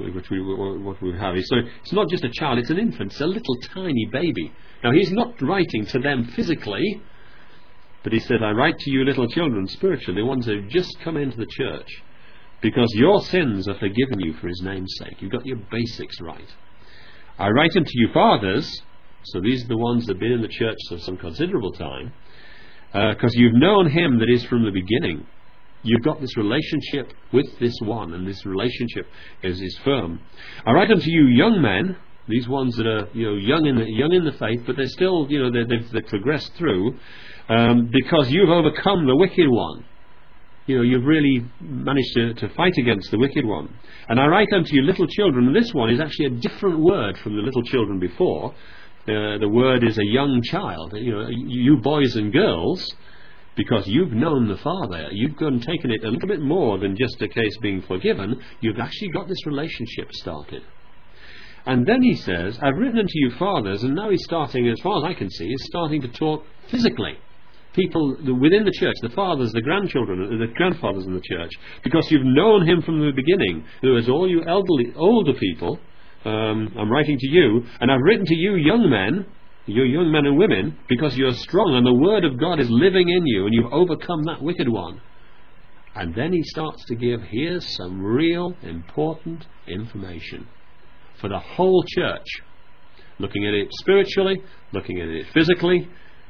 S1: what we have. So it's not just a child, it's an infant. It's a little tiny baby. Now he's not writing to them physically, but he said, I write to you little children spiritually, the ones who have just come into the church, because your sins are forgiven you for his name's sake. You've got your basics right. I write unto you fathers, so these are the ones that have been in the church for some considerable time, because you've known him that is from the beginning. You've got this relationship with this one, and this relationship is firm. I write unto you young men, these ones that are young in the faith, but they're still they've progressed through, because you've overcome the wicked one. You've really managed to fight against the wicked one. And I write unto you little children, and this one is actually a different word from the little children before. The word is a young child. You boys and girls, because you've known the Father, you've gone and taken it a little bit more than just a case being forgiven. You've actually got this relationship started. And then he says, I've written unto you fathers, and now he's starting, as far as I can see, he's starting to talk physically. People within the church, the fathers, the grandchildren, the grandfathers in the church, because you've known him from the beginning. There was all you older people, I'm writing to you, and I've written to you young men and women, because you're strong and the word of God is living in you and you've overcome that wicked one. And then he starts to give, here's some real important information for the whole church, looking at it spiritually, looking at it physically.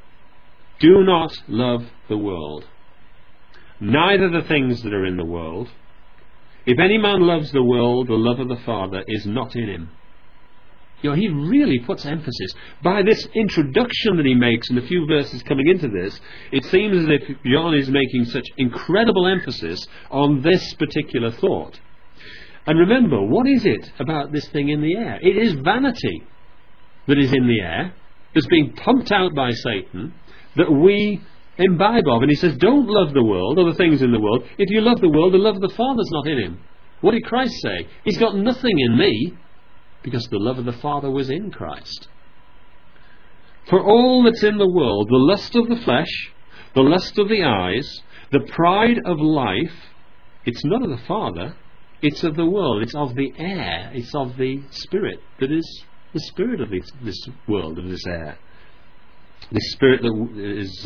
S1: Do not love the world, neither the things that are in the world. If any man loves the world, the love of the Father is not in him. He really puts emphasis. By this introduction that he makes in the few verses coming into this, it seems as if John is making such incredible emphasis on this particular thought. And remember, what is it about this thing in the air? It is vanity that is in the air, that's being pumped out by Satan, that we imbibe of. And he says, don't love the world or the things in the world. If you love the world, the love of the Father's not in him. What did Christ say? He's got nothing in me, because the love of the Father was in Christ. For all that's in the world, the lust of the flesh, the lust of the eyes, the pride of life, it's not of the Father, it's of the world, it's of the air, it's of the spirit that is the spirit of this world, of this air. This spirit that is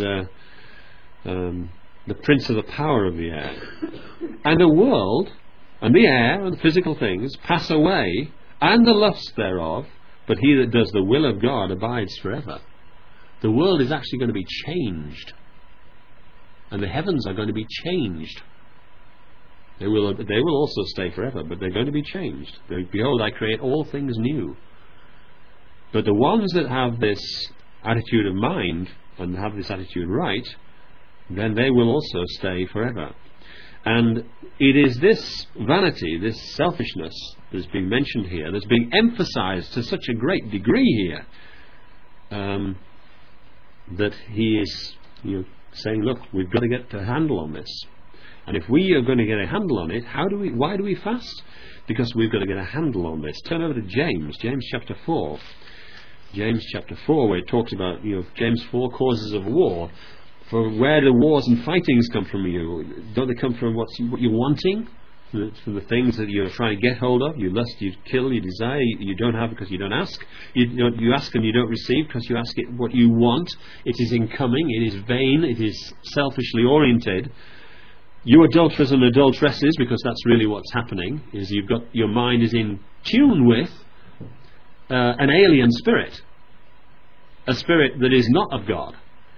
S1: the prince of the power of the air. And the world, and the air, and the physical things pass away, and the lust thereof, but he that does the will of God abides forever. The world is actually going to be changed. And the heavens are going to be changed. They will also stay forever, but they're going to be changed. Behold, I create all things new. But the ones that have this attitude of mind, and have this attitude right, then they will also stay forever. And it is this vanity, this selfishness that's being mentioned here, that's being emphasized to such a great degree here, that he is saying, look, we've got to get a handle on this. And if we are going to get a handle on it, why do we fast? Because we've got to get a handle on this. Turn over to James chapter 4. James chapter 4, where it talks about, James 4, causes of war. For where do wars and fightings come from you? Don't they come from what you're wanting? From the things that you're trying to get hold of? You lust, you kill, you desire, you don't have because you don't ask. You ask and you don't receive because you ask it what you want. It is incoming, it is vain, it is selfishly oriented. You adulterers and adulteresses, because that's really what's happening, is your mind is in tune with an alien spirit, a spirit that is not of God.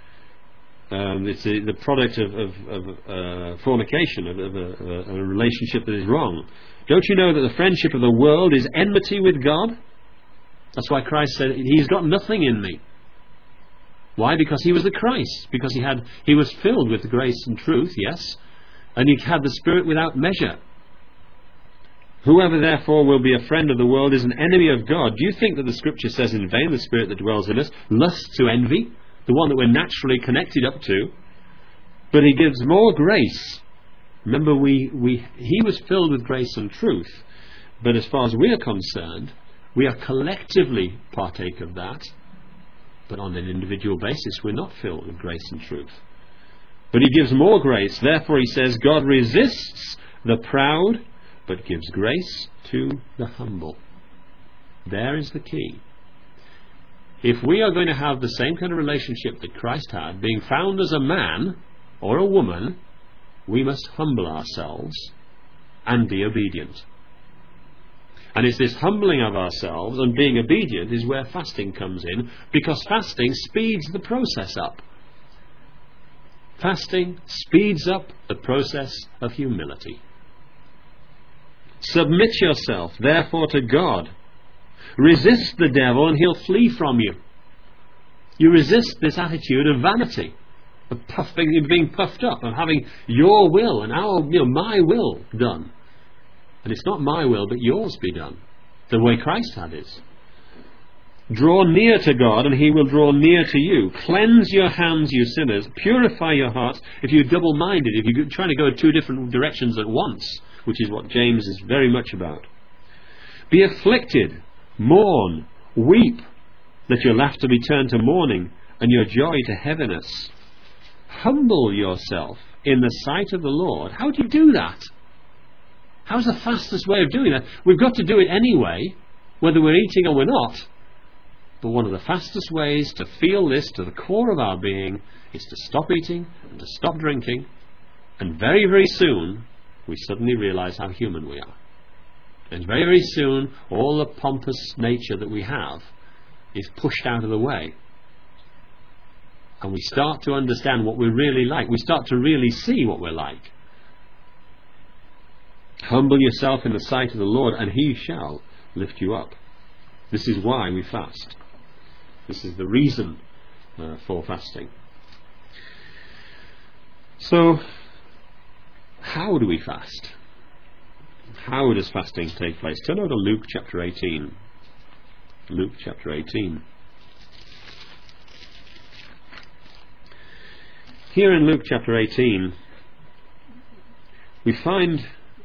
S1: It's the product of fornication, of a relationship that is wrong. Don't you know that the friendship of the world is enmity with God? That's why Christ said, he's got nothing in me. Why? Because he was the Christ. Because he was filled with grace and truth, yes, and he had the Spirit without measure. Whoever therefore will be a friend of the world is an enemy of God. Do you think that the Scripture says in vain, the Spirit that dwells in us lusts to envy, the one that we're naturally connected up to? But he gives more grace. Remember, he was filled with grace and truth, but as far as we are concerned, we are collectively partake of that, but on an individual basis we're not filled with grace and truth. But he gives more grace. Therefore he says, God resists the proud, but gives grace to the humble. There is the key. If we are going to have the same kind of relationship that Christ had, being found as a man or a woman, we must humble ourselves and be obedient. And it's this humbling of ourselves and being obedient is where fasting comes in, because fasting speeds the process up. Fasting speeds up the process of humility. Submit yourself, therefore, to God. Resist the devil and he'll flee from you. You resist this attitude of vanity, of being puffed up, of having your will and my will done. And it's not my will, but yours be done, the way Christ had his. Draw near to God and he will draw near to you. Cleanse your hands, you sinners. Purify your hearts. If you're double-minded, if you're trying to go in two different directions at once, which is what James is very much about. Be afflicted, mourn, weep, that your laughter be turned to mourning and your joy to heaviness. Humble yourself in the sight of the Lord. How do you do that? How's the fastest way of doing that? We've got to do it anyway, whether we're eating or we're not. But one of the fastest ways to feel this to the core of our being is to stop eating and to stop drinking, and very, very soon we suddenly realize how human we are. And very, very soon all the pompous nature that we have is pushed out of the way. And we start to understand what we're really like. We start to really see what we're like. Humble yourself in the sight of the Lord, and he shall lift you up. This is why we fast. This is the reason for fasting. So, how do we fast? How does fasting take place? Turn over to Luke chapter 18. Luke chapter 18. Here in Luke chapter 18, we find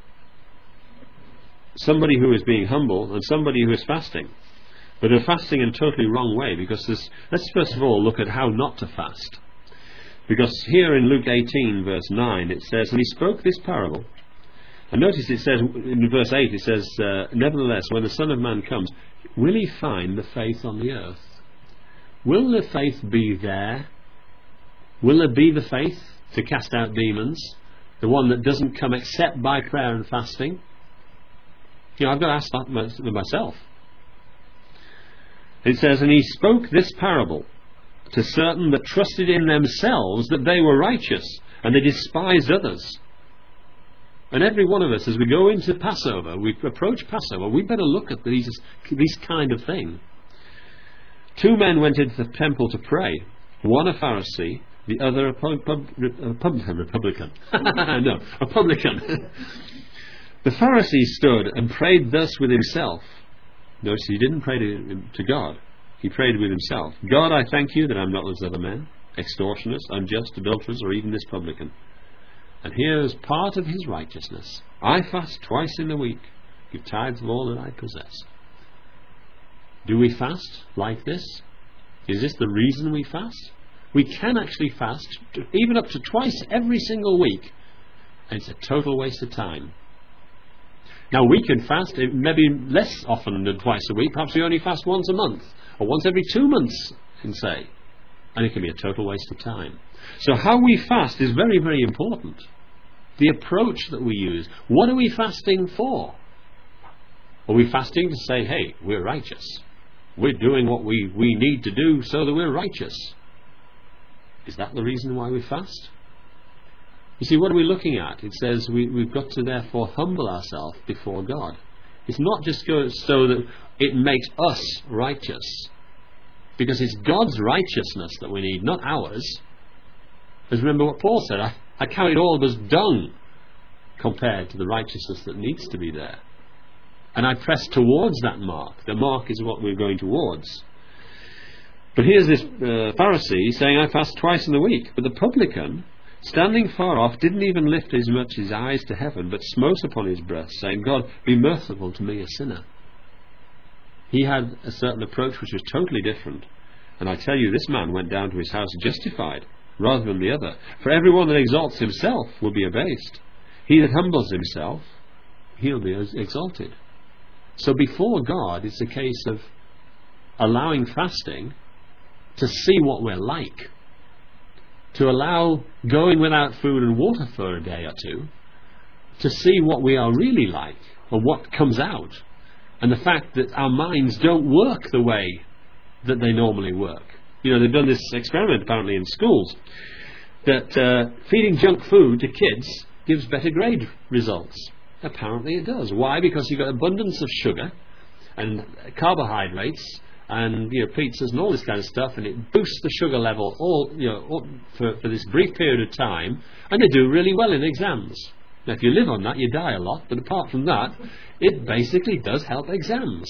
S1: somebody who is being humble and somebody who is fasting. But they're fasting in a totally wrong way, because let's first of all look at how not to fast. Because here in Luke 18 verse 9 it says, "And he spoke this parable." And notice it says in verse 8, it says, "Nevertheless, when the Son of Man comes, will he find the faith on the earth?" Will the faith be there? Will there be the faith to cast out demons? The one that doesn't come except by prayer and fasting? I've got to ask that myself. It says, "And he spoke this parable to certain that trusted in themselves that they were righteous, and they despised others." And every one of us, as we go into Passover, we approach Passover, we better look at these kind of thing. 2 men went into the temple to pray, one a Pharisee, the other a Republican. No, a publican. The Pharisee stood and prayed thus with himself. Notice he didn't pray to God. He prayed with himself. "God, I thank you that I'm not as other men, extortioners, unjust, adulterers, or even this publican. And here is part of his righteousness. I fast twice in the week, give tithes of all that I possess." Do we fast like this? Is this the reason we fast? We can actually fast even up to twice every single week, and it's a total waste of time. Now we can fast maybe less often than twice a week. Perhaps we only fast once a month, or once every 2 months, and say, and it can be a total waste of time. So how we fast is very, very important. The approach that we use. What are we fasting for? Are we fasting to say, "Hey, we're righteous. We're doing what we need to do so that we're righteous"? Is that the reason why we fast? You see, what are we looking at? It says we've got to therefore humble ourselves before God. It's not just so that it makes us righteous, because it's God's righteousness that we need, not ours. Because remember what Paul said, I count it all as dung compared to the righteousness that needs to be there. And I press towards that mark. The mark is what we're going towards. But here's this Pharisee saying, "I fast twice in the week." But the publican, standing far off, didn't even lift as much his eyes to heaven, but smote upon his breast, saying, "God, be merciful to me, a sinner." He had a certain approach which was totally different. And I tell you, this man went down to his house justified, rather than the other. For everyone that exalts himself will be abased. He that humbles himself, he'll be exalted. So before God, it's a case of allowing fasting to see what we're like, to allow going without food and water for a day or two, to see what we are really like, or what comes out, and the fact that our minds don't work the way that they normally work. They've done this experiment apparently in schools, that feeding junk food to kids gives better grade results. Apparently it does. Why? Because you've got abundance of sugar and carbohydrates and pizzas and all this kind of stuff, and it boosts the sugar level all for this brief period of time, and they do really well in exams. Now if you live on that, you die a lot, but apart from that, it basically does help exams.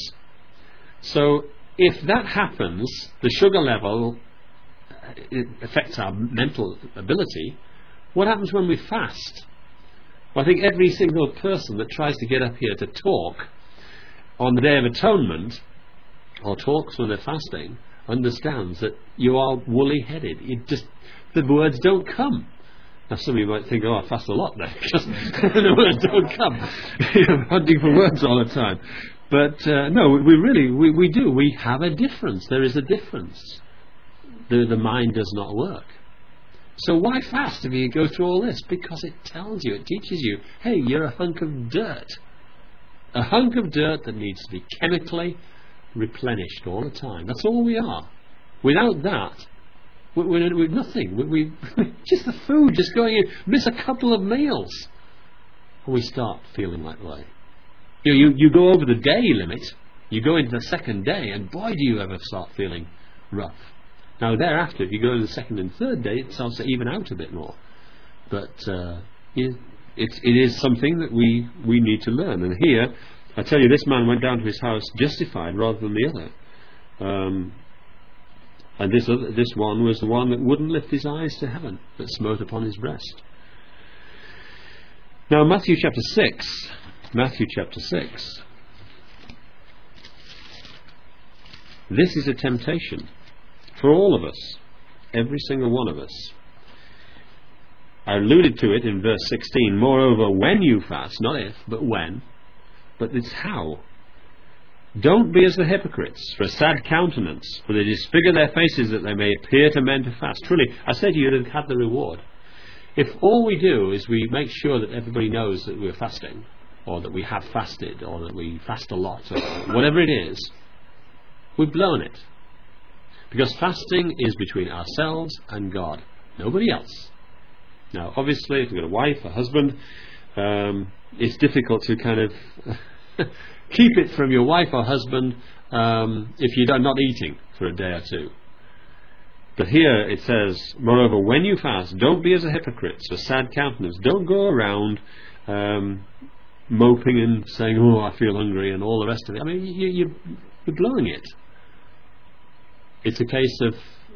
S1: So if that happens, the sugar level, it affects our mental ability. What happens when we fast? Well, I think every single person that tries to get up here to talk on the Day of Atonement, or talks when they're fasting, understands that you are woolly-headed. The words don't come. Now some of you might think, "Oh, I fast a lot then," because the words don't come. You're hunting for words all the time. But no, we do. We have a difference. There is a difference. The mind does not work. So why fast if you go through all this? Because it tells you, it teaches you, hey, you're a hunk of dirt. A hunk of dirt that needs to be chemically replenished all the time. That's all we are. Without that, we're nothing. We just the food, just going in, miss a couple of meals, and we start feeling that way. You go over the day limit, you go into the second day, and boy, do you ever start feeling rough. Now thereafter, if you go to the second and third day, it starts to even out a bit more. But it is something that we need to learn. And here, I tell you, this man went down to his house justified rather than the other. And this one was the one that wouldn't lift his eyes to heaven, that smote upon his breast. Now Matthew chapter 6. This is a temptation for all of us, every single one of us. I alluded to it in verse 16. Moreover, when you fast, not if, but when, but it's how. Don't be as the hypocrites, for a sad countenance, for they disfigure their faces that they may appear to men to fast. Truly, I say to you, they've had the reward. If all we do is we make sure that everybody knows that we're fasting, or that we have fasted, or that we fast a lot, or whatever it is, we've blown it. Because fasting is between ourselves and God, nobody else. Now, obviously, if you've got a wife, a husband, it's difficult to kind of keep it from your wife or husband if you're not eating for a day or two. But here it says, moreover, when you fast, don't be as a hypocrite, so sad countenance. Don't go around moping and saying, oh, I feel hungry, and all the rest of it. I mean, you're blowing it. It's a case of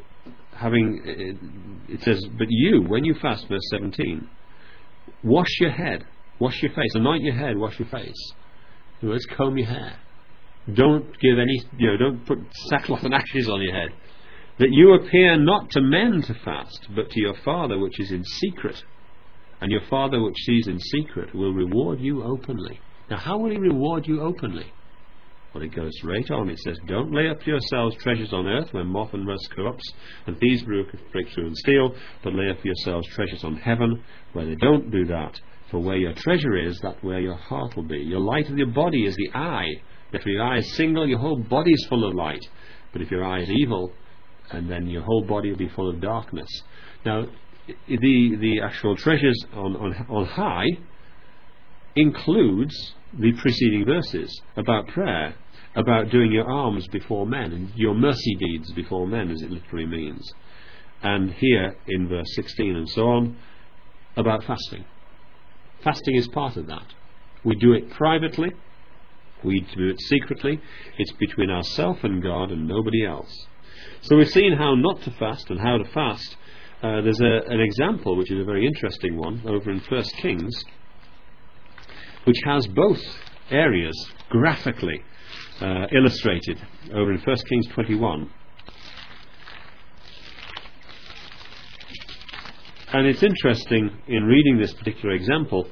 S1: having, it says, but you, when you fast, verse 17, wash your head, wash your face, anoint your head, wash your face. In other words, comb your hair. Don't give any, don't put sackcloth and ashes on your head. That you appear not to men to fast, but to your Father which is in secret. And your Father which sees in secret will reward you openly. Now, how will He reward you openly? Well, it goes right on. It says, don't lay up for yourselves treasures on earth, where moth and rust corrupts, and thieves break through and steal, but lay up for yourselves treasures on heaven, where they don't do that. For where your treasure is, that's where your heart will be. Your light of your body is the eye. If your eye is single, your whole body is full of light. But if your eye is evil, and then your whole body will be full of darkness. Now, the actual treasures on high includes the preceding verses about prayer, about doing your alms before men, and your mercy deeds before men, as it literally means. And here in verse 16 and so on, about fasting. Fasting is part of that. We do it privately, we do it secretly. It's between ourselves and God and nobody else. So we've seen how not to fast and how to fast. There's an example which is a very interesting one over in 1 Kings, which has both areas graphically illustrated over in 1 Kings 21. And it's interesting in reading this particular example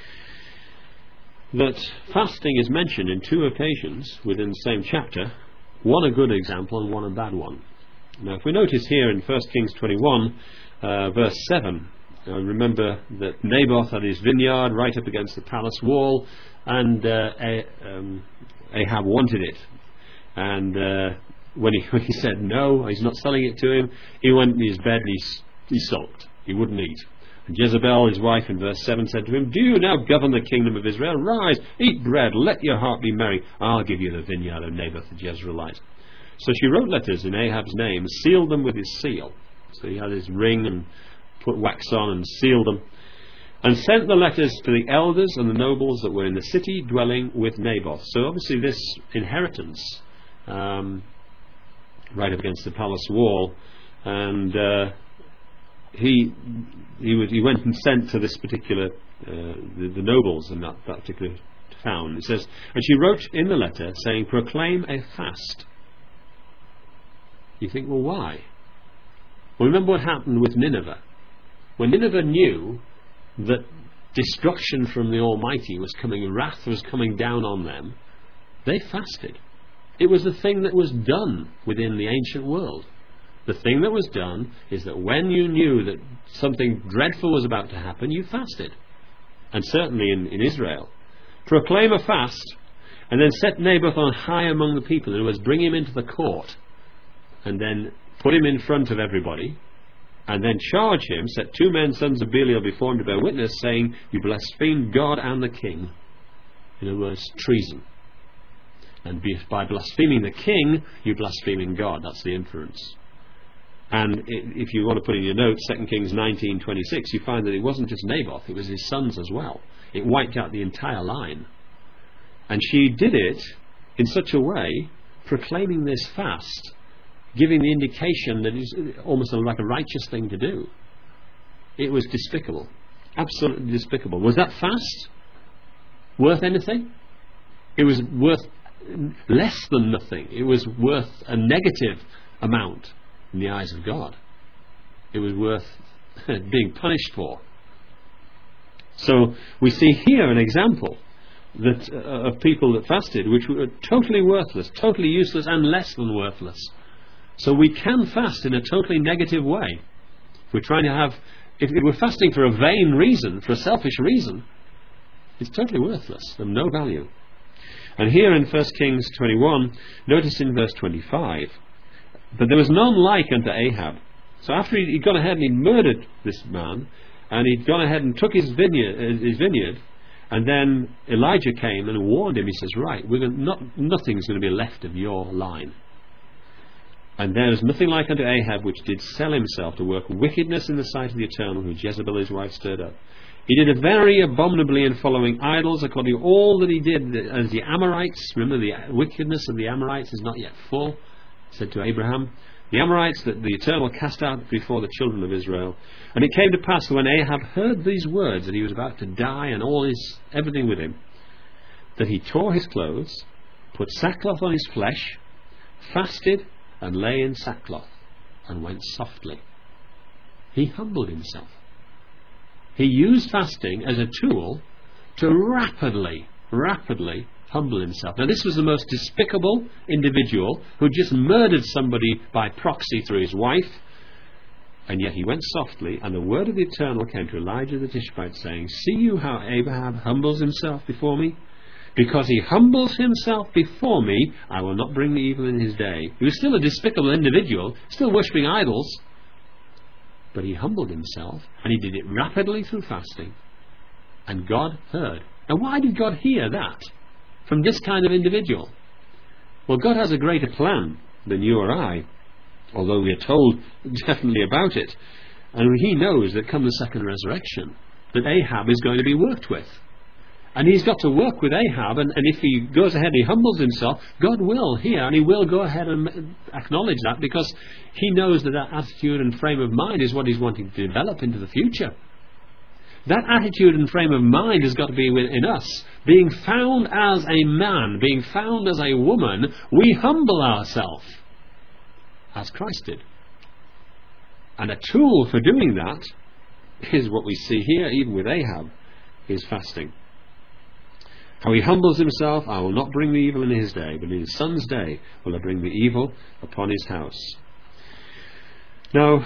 S1: that fasting is mentioned in two occasions within the same chapter, one a good example and one a bad one. Now, if we notice here in 1 Kings 21, verse 7, remember that Naboth had his vineyard right up against the palace wall, and Ahab wanted it. And when he said no, he's not selling it to him, he went in his bed and he sulked. He wouldn't eat. And Jezebel, his wife, in verse 7 said to him, do you now govern the kingdom of Israel? Rise, eat bread, let your heart be merry. I'll give you the vineyard of Naboth the Jezreelite. So she wrote letters in Ahab's name, sealed them with his seal. So he had his ring and put wax on and sealed them, and sent the letters to the elders and the nobles that were in the city dwelling with Naboth. So obviously this inheritance right up against the palace wall, and he went and sent to this particular the nobles in that particular town. It says, and she wrote in the letter saying, proclaim a fast. You think, well, why? Well, remember what happened with Nineveh. When Nineveh knew that destruction from the Almighty was coming, wrath was coming down on them, they fasted. It was the thing that was done within the ancient world. The thing that was done is that when you knew that something dreadful was about to happen, you fasted. And certainly in Israel. Proclaim a fast, and then set Naboth on high among the people. In other words, bring him into the court, and then put him in front of everybody, and then charge him, set 2 men, sons of Belial, before him to bear witness, saying, you blasphemed God and the king. In other words, treason. And by blaspheming the king, you're blaspheming God. That's the inference. And if you want to put in your notes 2 Kings 19:26, you find that it wasn't just Naboth, it was his sons as well. It wiped out the entire line. And she did it in such a way, proclaiming this fast, giving the indication that it's almost like a righteous thing to do. It was despicable. Absolutely despicable. Was that fast worth anything? It was worth less than nothing. It was worth a negative amount in the eyes of God. It was worth being punished for. So we see here an example that of people that fasted, which were totally worthless, totally useless, and less than worthless. So we can fast in a totally negative way. If we're trying to have, if we're fasting for a vain reason, for a selfish reason, it's totally worthless, of no value. And here in 1 Kings 21, notice in verse 25, but there was none like unto Ahab. So after he'd gone ahead and he'd murdered this man, and he'd gone ahead and took his vineyard, and then Elijah came and warned him. He says, right, nothing's going to be left of your line. And there is nothing like unto Ahab, which did sell himself to work wickedness in the sight of the Eternal, who Jezebel his wife stirred up. He did it very abominably in following idols, according to all that he did as the Amorites. Remember, the wickedness of the Amorites is not yet full, said to Abraham. The Amorites that the Eternal cast out before the children of Israel. And it came to pass when Ahab heard these words, that he was about to die and everything with him, that he tore his clothes, put sackcloth on his flesh, fasted, and lay in sackcloth, and went softly. He humbled himself. He used fasting as a tool to rapidly humble himself. Now this was the most despicable individual who just murdered somebody by proxy through his wife, and yet he went softly, and the word of the Eternal came to Elijah the Tishbite, saying, see you how Ahab humbles himself before me? Because he humbles himself before me, I will not bring the evil in his day. He was still a despicable individual, still worshipping idols, but he humbled himself, and he did it rapidly through fasting, and God heard. Now why did God hear that from this kind of individual? Well, God has a greater plan than you or I, although we are told definitely about it. And he knows that come the second resurrection, that Ahab is going to be worked with. And he's got to work with Ahab, and if he goes ahead and he humbles himself, God will hear, and he will go ahead and acknowledge that, because he knows that attitude and frame of mind is what he's wanting to develop into the future. That attitude and frame of mind has got to be within us. Being found as a man, being found as a woman, we humble ourselves, as Christ did. And a tool for doing that is what we see here, even with Ahab, is fasting. How he humbles himself, I will not bring the evil in his day, but in his son's day will I bring the evil upon his house. Now,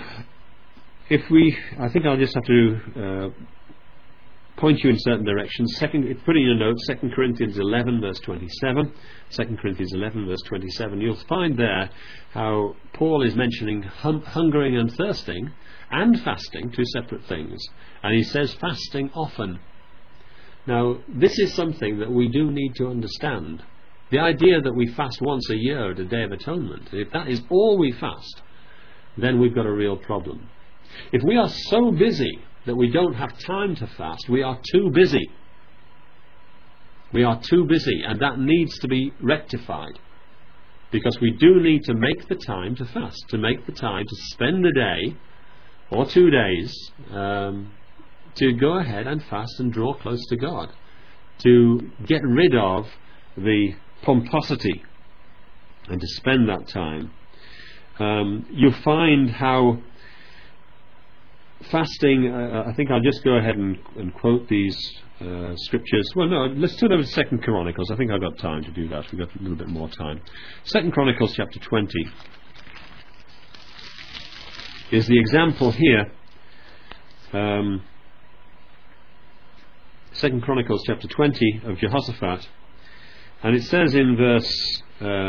S1: I think I'll just have to point you in certain directions. Put in your notes, 2 Corinthians 11 verse 27. 2 Corinthians 11 verse 27. You'll find there how Paul is mentioning hungering and thirsting and fasting, two separate things. And he says fasting often. Now, this is something that we do need to understand. The idea that we fast once a year at a Day of Atonement, if that is all we fast, then we've got a real problem. If we are so busy that we don't have time to fast, we are too busy. We are too busy, and that needs to be rectified. Because we do need to make the time to fast, to make the time to spend a day or 2 days to go ahead and fast and draw close to God, to get rid of the pomposity and to spend that time. You'll find how fasting, I think I'll just go ahead and quote these scriptures. Well, no, let's turn over to 2 Chronicles. I think I've got time to do that. We've got a little bit more time. 2 Chronicles chapter 20 is the example here. 2 Chronicles chapter 20 of Jehoshaphat, and it says in verse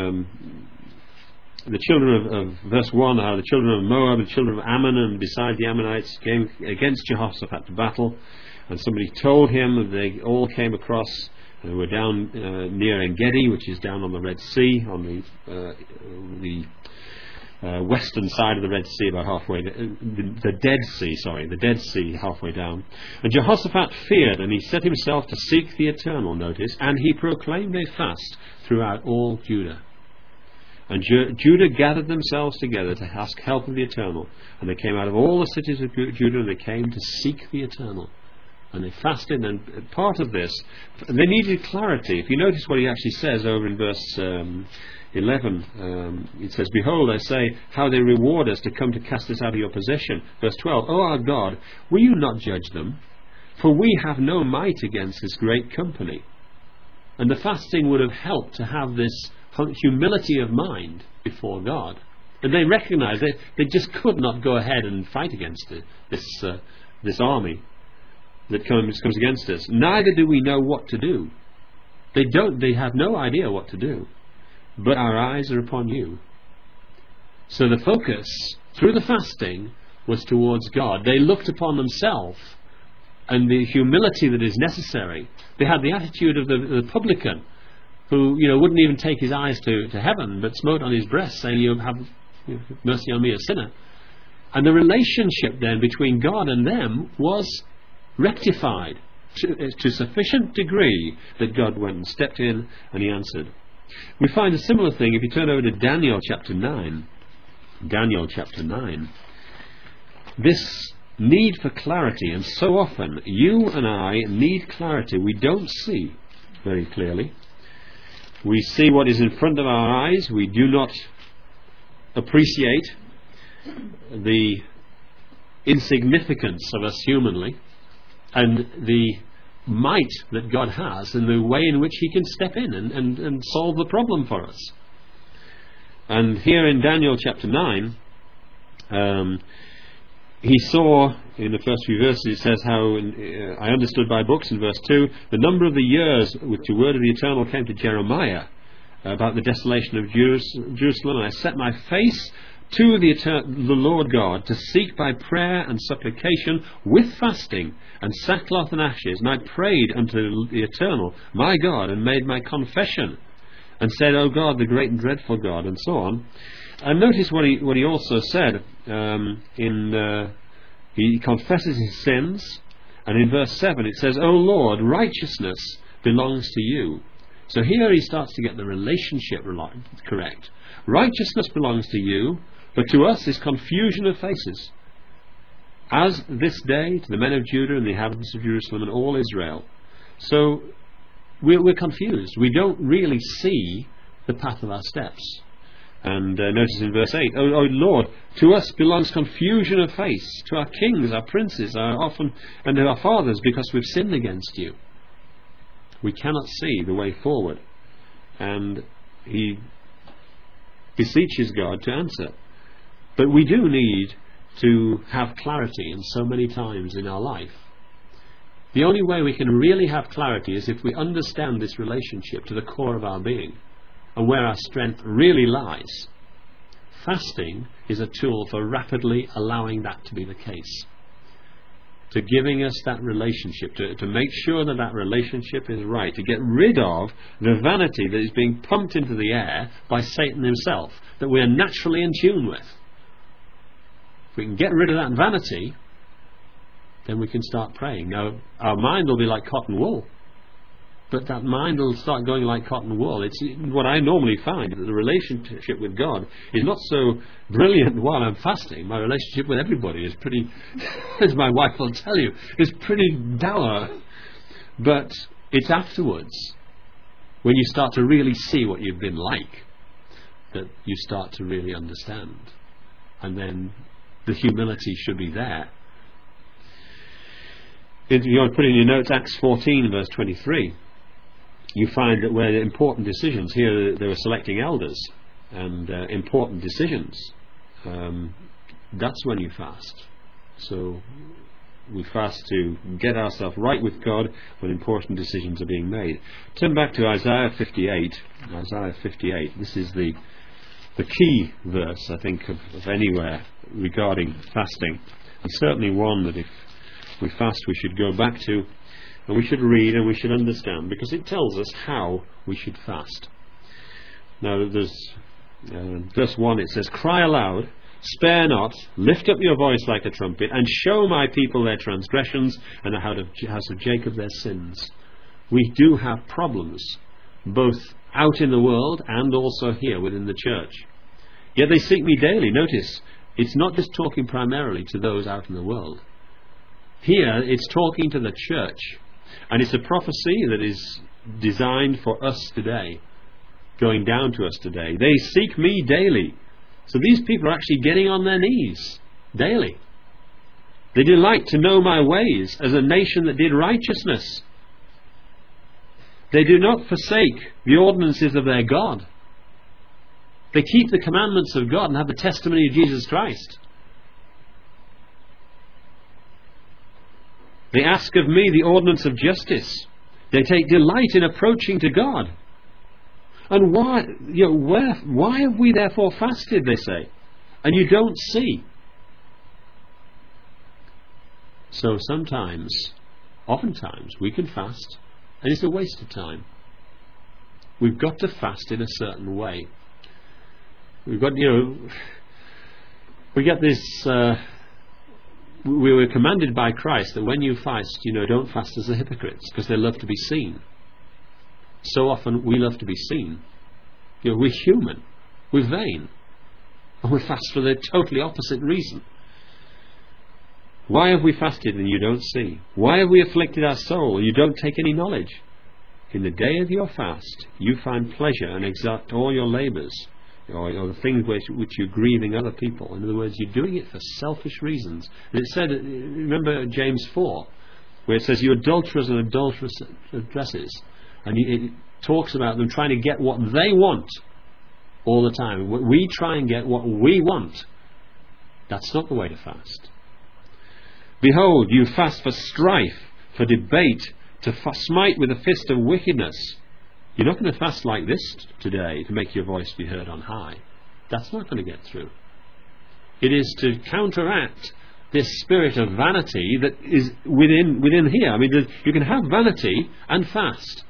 S1: the children of verse 1 are the children of Moab, the children of Ammon, and beside the Ammonites came against Jehoshaphat to battle. And somebody told him that they all came across, and they were down near En-Gedi, which is down on the Red Sea, on the western side of the Red Sea, about halfway, the Dead Sea, halfway down. And Jehoshaphat feared, and he set himself to seek the Eternal, notice, and he proclaimed a fast throughout all Judah. And Judah gathered themselves together to ask help of the Eternal. And they came out of all the cities of Judah, and they came to seek the Eternal. And they fasted, and part of this, they needed clarity. If you notice what he actually says over in verse 11, it says, "Behold, I say, how they reward us to come to cast us out of your possession." Verse 12, "O our God, will you not judge them? For we have no might against this great company." And the fasting would have helped to have this humility of mind before God. And they recognized that they just could not go ahead and fight against this army that comes against us. Neither do we know what to do. They have no idea what to do. But our eyes are upon you. So the focus through the fasting was towards God. They looked upon themselves and the humility that is necessary. They had the attitude of the publican, who wouldn't even take his eyes to heaven, but smote on his breast, saying, "You have mercy on me, a sinner." And the relationship then between God and them was rectified to sufficient degree that God went and stepped in and he answered. We find a similar thing if you turn over to Daniel chapter 9. Daniel chapter 9. This need for clarity, and so often you and I need clarity. We don't see very clearly. We see what is in front of our eyes. We do not appreciate the insignificance of us humanly and the might that God has and the way in which he can step in and solve the problem for us. And here in Daniel chapter 9, he saw, in the first few verses, it says how, I understood by books, in verse 2, the number of the years which the word of the Eternal came to Jeremiah about the desolation of Jerusalem, and I set my face to the Lord God to seek by prayer and supplication with fasting and sackcloth and ashes, and I prayed unto the Eternal my God and made my confession and said, O God, the great and dreadful God, and so on. And notice what he also said. He confesses his sins, and in verse 7 it says, O Lord, righteousness belongs to you. So here he starts to get the relationship correct. Righteousness belongs to you, but to us is confusion of faces, as this day to the men of Judah and the inhabitants of Jerusalem and all Israel. So we're confused. We don't really see the path of our steps. And notice in verse 8, O Lord, to us belongs confusion of face, to our kings, our princes, and to our fathers, because we've sinned against you. We cannot see the way forward. And he beseeches God to answer. But we do need to have clarity in so many times in our life. The only way we can really have clarity is if we understand this relationship to the core of our being and where our strength really lies. Fasting is a tool for rapidly allowing that to be the case, to giving us that relationship, to make sure that that relationship is right, to get rid of the vanity that is being pumped into the air by Satan himself, that we are naturally in tune with. If we can get rid of that vanity, then we can start praying. Now, our mind will be like cotton wool, but that mind will start going like cotton wool. It's what I normally find, that the relationship with God is not so brilliant while I'm fasting. My relationship with everybody is pretty, as my wife will tell you, is pretty dour. But it's afterwards, when you start to really see what you've been like, that you start to really understand. And then the humility should be there. If you want to put in your notes Acts 14 verse 23, you find that where the important decisions, here they were selecting elders and important decisions, that's when you fast. So we fast to get ourselves right with God when important decisions are being made. Turn back to Isaiah 58. Isaiah 58. This is the key verse, I think, of anywhere regarding fasting, and certainly one that if we fast we should go back to, and we should read and we should understand, because it tells us how we should fast. Now there's verse 1, it says, Cry aloud, spare not, lift up your voice like a trumpet, and show my people their transgressions, and the house of Jacob their sins. We do have problems, both out in the world and also here within the church. Yet they seek me daily. Notice, it's not just talking primarily to those out in the world. Here, it's talking to the church. And it's a prophecy that is designed for us today, going down to us today. They seek me daily. So these people are actually getting on their knees daily. They delight to know my ways as a nation that did righteousness. They do not forsake the ordinances of their God. They keep the commandments of God and have the testimony of Jesus Christ. They ask of me the ordinance of justice. They take delight in approaching to God. And why have we therefore fasted, they say, and you don't see? So oftentimes, we can fast, and it's a waste of time. We've got to fast in a certain way. We get this. We were commanded by Christ that when you fast, don't fast as the hypocrites, because they love to be seen. So often we love to be seen. We're human, we're vain, and we fast for the totally opposite reason. Why have we fasted and you don't see? Why have we afflicted our soul and you don't take any knowledge? In the day of your fast, you find pleasure and exact all your labours, or the things which you're grieving other people. In other words, you're doing it for selfish reasons. And it said, remember James 4, where it says, you adulterers and adulteresses. And it talks about them trying to get what they want all the time. We try and get what we want. That's not the way to fast. Behold, you fast for strife, for debate, to smite with the fist of wickedness. You're not going to fast like this today to make your voice be heard on high. That's not going to get through. It is to counteract this spirit of vanity that is within here. I mean, you can have vanity and fast.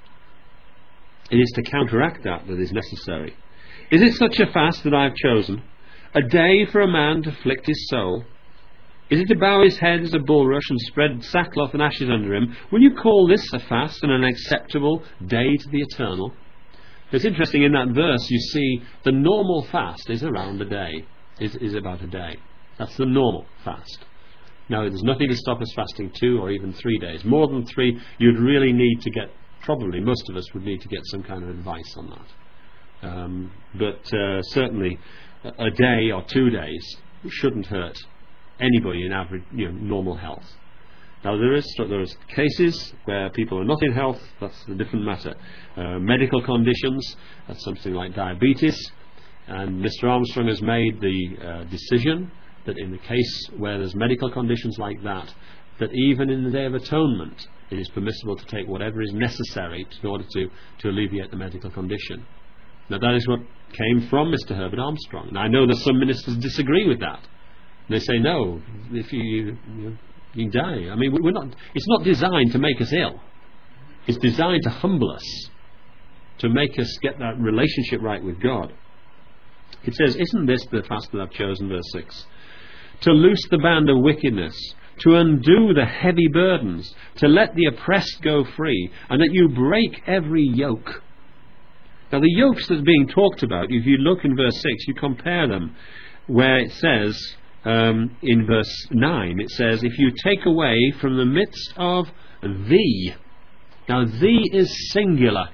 S1: It is to counteract that is necessary. Is it such a fast that I have chosen? A day for a man to afflict his soul? Is it to bow his head as a bulrush and spread sackcloth and ashes under him? Will you call this a fast and an acceptable day to the Eternal? It's interesting, in that verse you see the normal fast is around a day, is about a day. That's the normal fast. Now, there's nothing to stop us fasting 2 or even 3 days. More than 3, you'd really need to get, probably most of us would need to get some kind of advice on that. But certainly a day or 2 days shouldn't hurt anybody in average, normal health. Now there is cases where people are not in health. That's a different matter. Medical conditions, that's something like diabetes, and Mr. Armstrong has made the decision that in the case where there's medical conditions like that, that even in the Day of Atonement it is permissible to take whatever is necessary in order to alleviate the medical condition. Now that is what came from Mr. Herbert Armstrong. Now I know that some ministers disagree with that. They say, no, if you die. I mean, it's not designed to make us ill. It's designed to humble us, to make us get that relationship right with God. It says, isn't this the fast that I've chosen, verse 6? To loose the band of wickedness, to undo the heavy burdens, to let the oppressed go free, and that you break every yoke. Now the yokes that are being talked about, if you look in verse 6, you compare them, where it says, in verse 9, it says, if you take away from the midst of thee. Now thee is singular.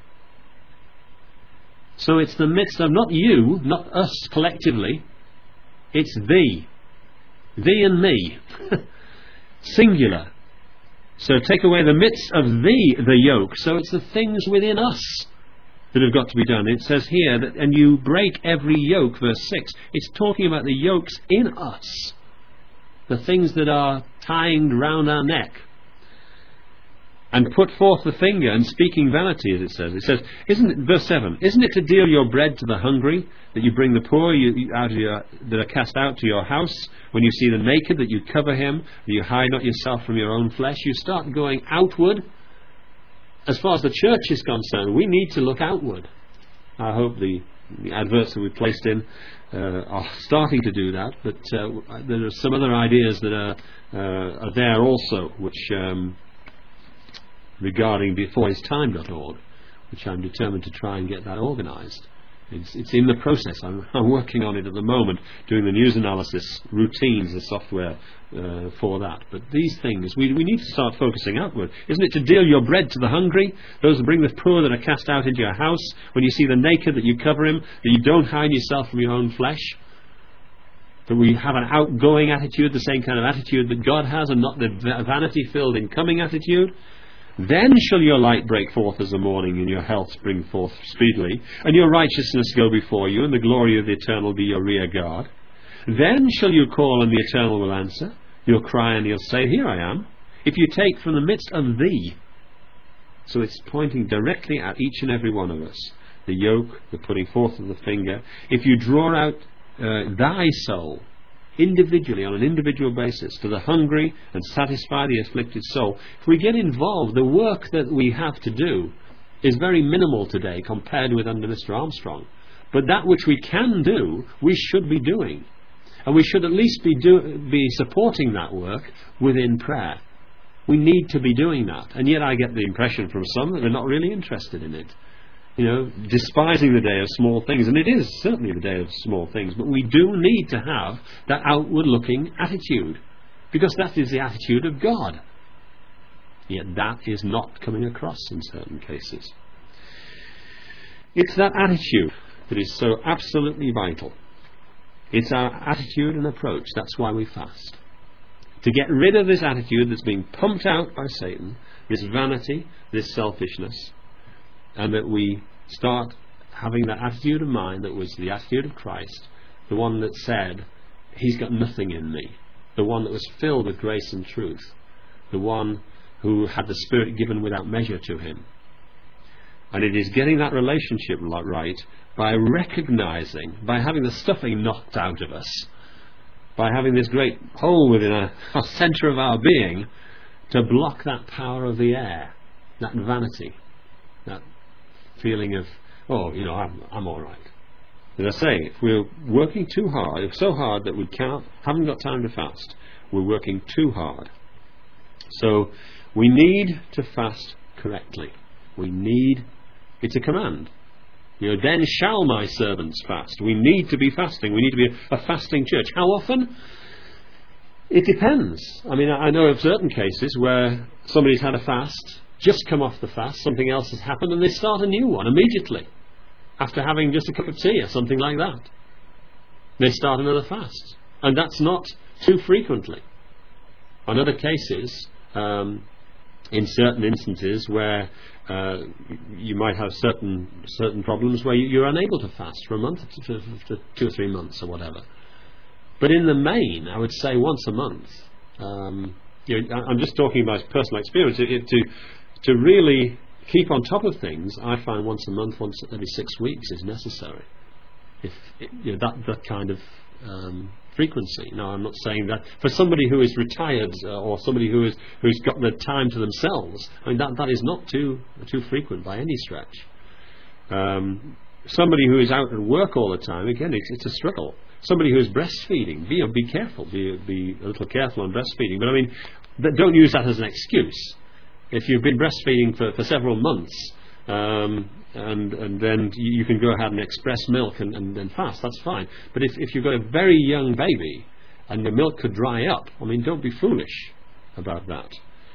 S1: So it's the midst of, not you, not us collectively, it's thee. Thee and me. Singular. So take away the midst of thee, the yoke. So it's the things within us that have got to be done. It says here that, and you break every yoke, verse 6. It's talking about the yokes in us, the things that are tying round our neck, and put forth the finger, and speaking vanity, as it says. It says, verse 7, isn't it to deal your bread to the hungry, that you bring the poor that are cast out to your house, when you see the naked, that you cover him, that you hide not yourself from your own flesh? You start going outward. As far as the church is concerned, we need to look outward. I hope the adverts that we placed in are starting to do that, but there are some other ideas that are there also, which regarding beforehistime.org, which I'm determined to try and get that organised. It's in the process. I'm working on it at the moment, doing the news analysis routines, the software for that. But these things, we need to start focusing outward. Isn't it to deal your bread to the hungry, those that bring the poor that are cast out into your house, when you see the naked that you cover him, that you don't hide yourself from your own flesh? That we have an outgoing attitude, the same kind of attitude that God has, and not the vanity-filled incoming attitude. Then shall your light break forth as the morning, and your health spring forth speedily, and your righteousness go before you, and the glory of the Eternal be your rear guard. Then shall you call, and the Eternal will answer. You'll cry, and he'll say, Here I am. If you take from the midst of thee. So it's pointing directly at each and every one of us. The yoke, the putting forth of the finger. If you draw out thy soul, individually, on an individual basis, to the hungry and satisfy the afflicted soul. If we get involved, the work that we have to do is very minimal today compared with under Mr. Armstrong. But that which we can do, we should be doing. And we should at least be supporting that work within prayer. We need to be doing that. And yet I get the impression from some that they're not really interested in it. You know, despising the day of small things, and it is certainly the day of small things, but we do need to have that outward-looking attitude, because that is the attitude of God. Yet that is not coming across in certain cases. It's that attitude that is so absolutely vital. It's our attitude and approach. That's why we fast. To get rid of this attitude that's being pumped out by Satan, this vanity, this selfishness, and that we start having that attitude of mind that was the attitude of Christ, the one that said, He's got nothing in me, the one that was filled with grace and truth, the one who had the Spirit given without measure to him. And it is getting that relationship right by recognizing, by having the stuffing knocked out of us, by having this great hole within our centre of our being to block that power of the air, that vanity, that feeling of, I'm all right. As I say, if we're working too hard, if so hard that we haven't got time to fast, we're working too hard. So we need to fast correctly. It's a command. Then shall my servants fast. We need to be fasting. We need to be a fasting church. How often? It depends. I know of certain cases where somebody's had a fast, just come off the fast, something else has happened, and they start a new one immediately after having just a cup of tea or something like that. They start another fast, and that's not too frequently. On other cases, in certain instances where you might have certain problems where you're unable to fast for a month to 2 or 3 months or whatever. But in the main, I would say once a month. I'm just talking about personal experience. To really keep on top of things, I find once a month, once every 6 weeks is necessary. If that kind of frequency. Now, I'm not saying that for somebody who is retired or somebody who's got the time to themselves. That is not too frequent by any stretch. Somebody who is out at work all the time, again, it's a struggle. Somebody who is breastfeeding, be careful, be a little careful on breastfeeding. But don't use that as an excuse. If you've been breastfeeding for several months, and then you can go ahead and express milk and then fast, that's fine. But if you've got a very young baby and the milk could dry up, don't be foolish about that.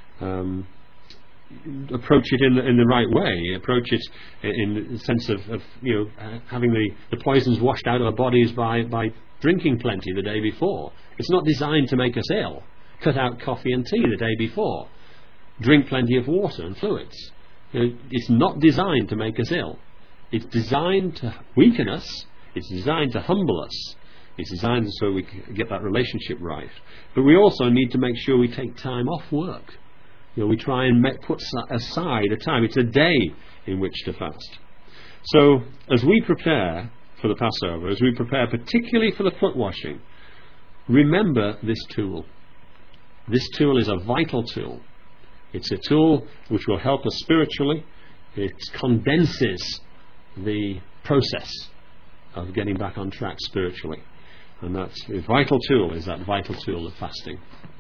S1: Approach it in the right way. Approach it in the sense of having the poisons washed out of our bodies by drinking plenty the day before. It's not designed to make us ill. Cut out coffee and tea the day before. Drink plenty of water and fluids. It's not designed to make us ill. It's designed to weaken us. It's designed to humble us. It's designed so we can get that relationship right. But we also need to make sure we take time off work. We try and put aside a time. It's a day in which to fast. So as we prepare for the Passover, as we prepare particularly for the foot washing, remember this tool. This tool is a vital tool. It's a tool which will help us spiritually. It condenses the process of getting back on track spiritually. And that's a vital tool, is that vital tool of fasting.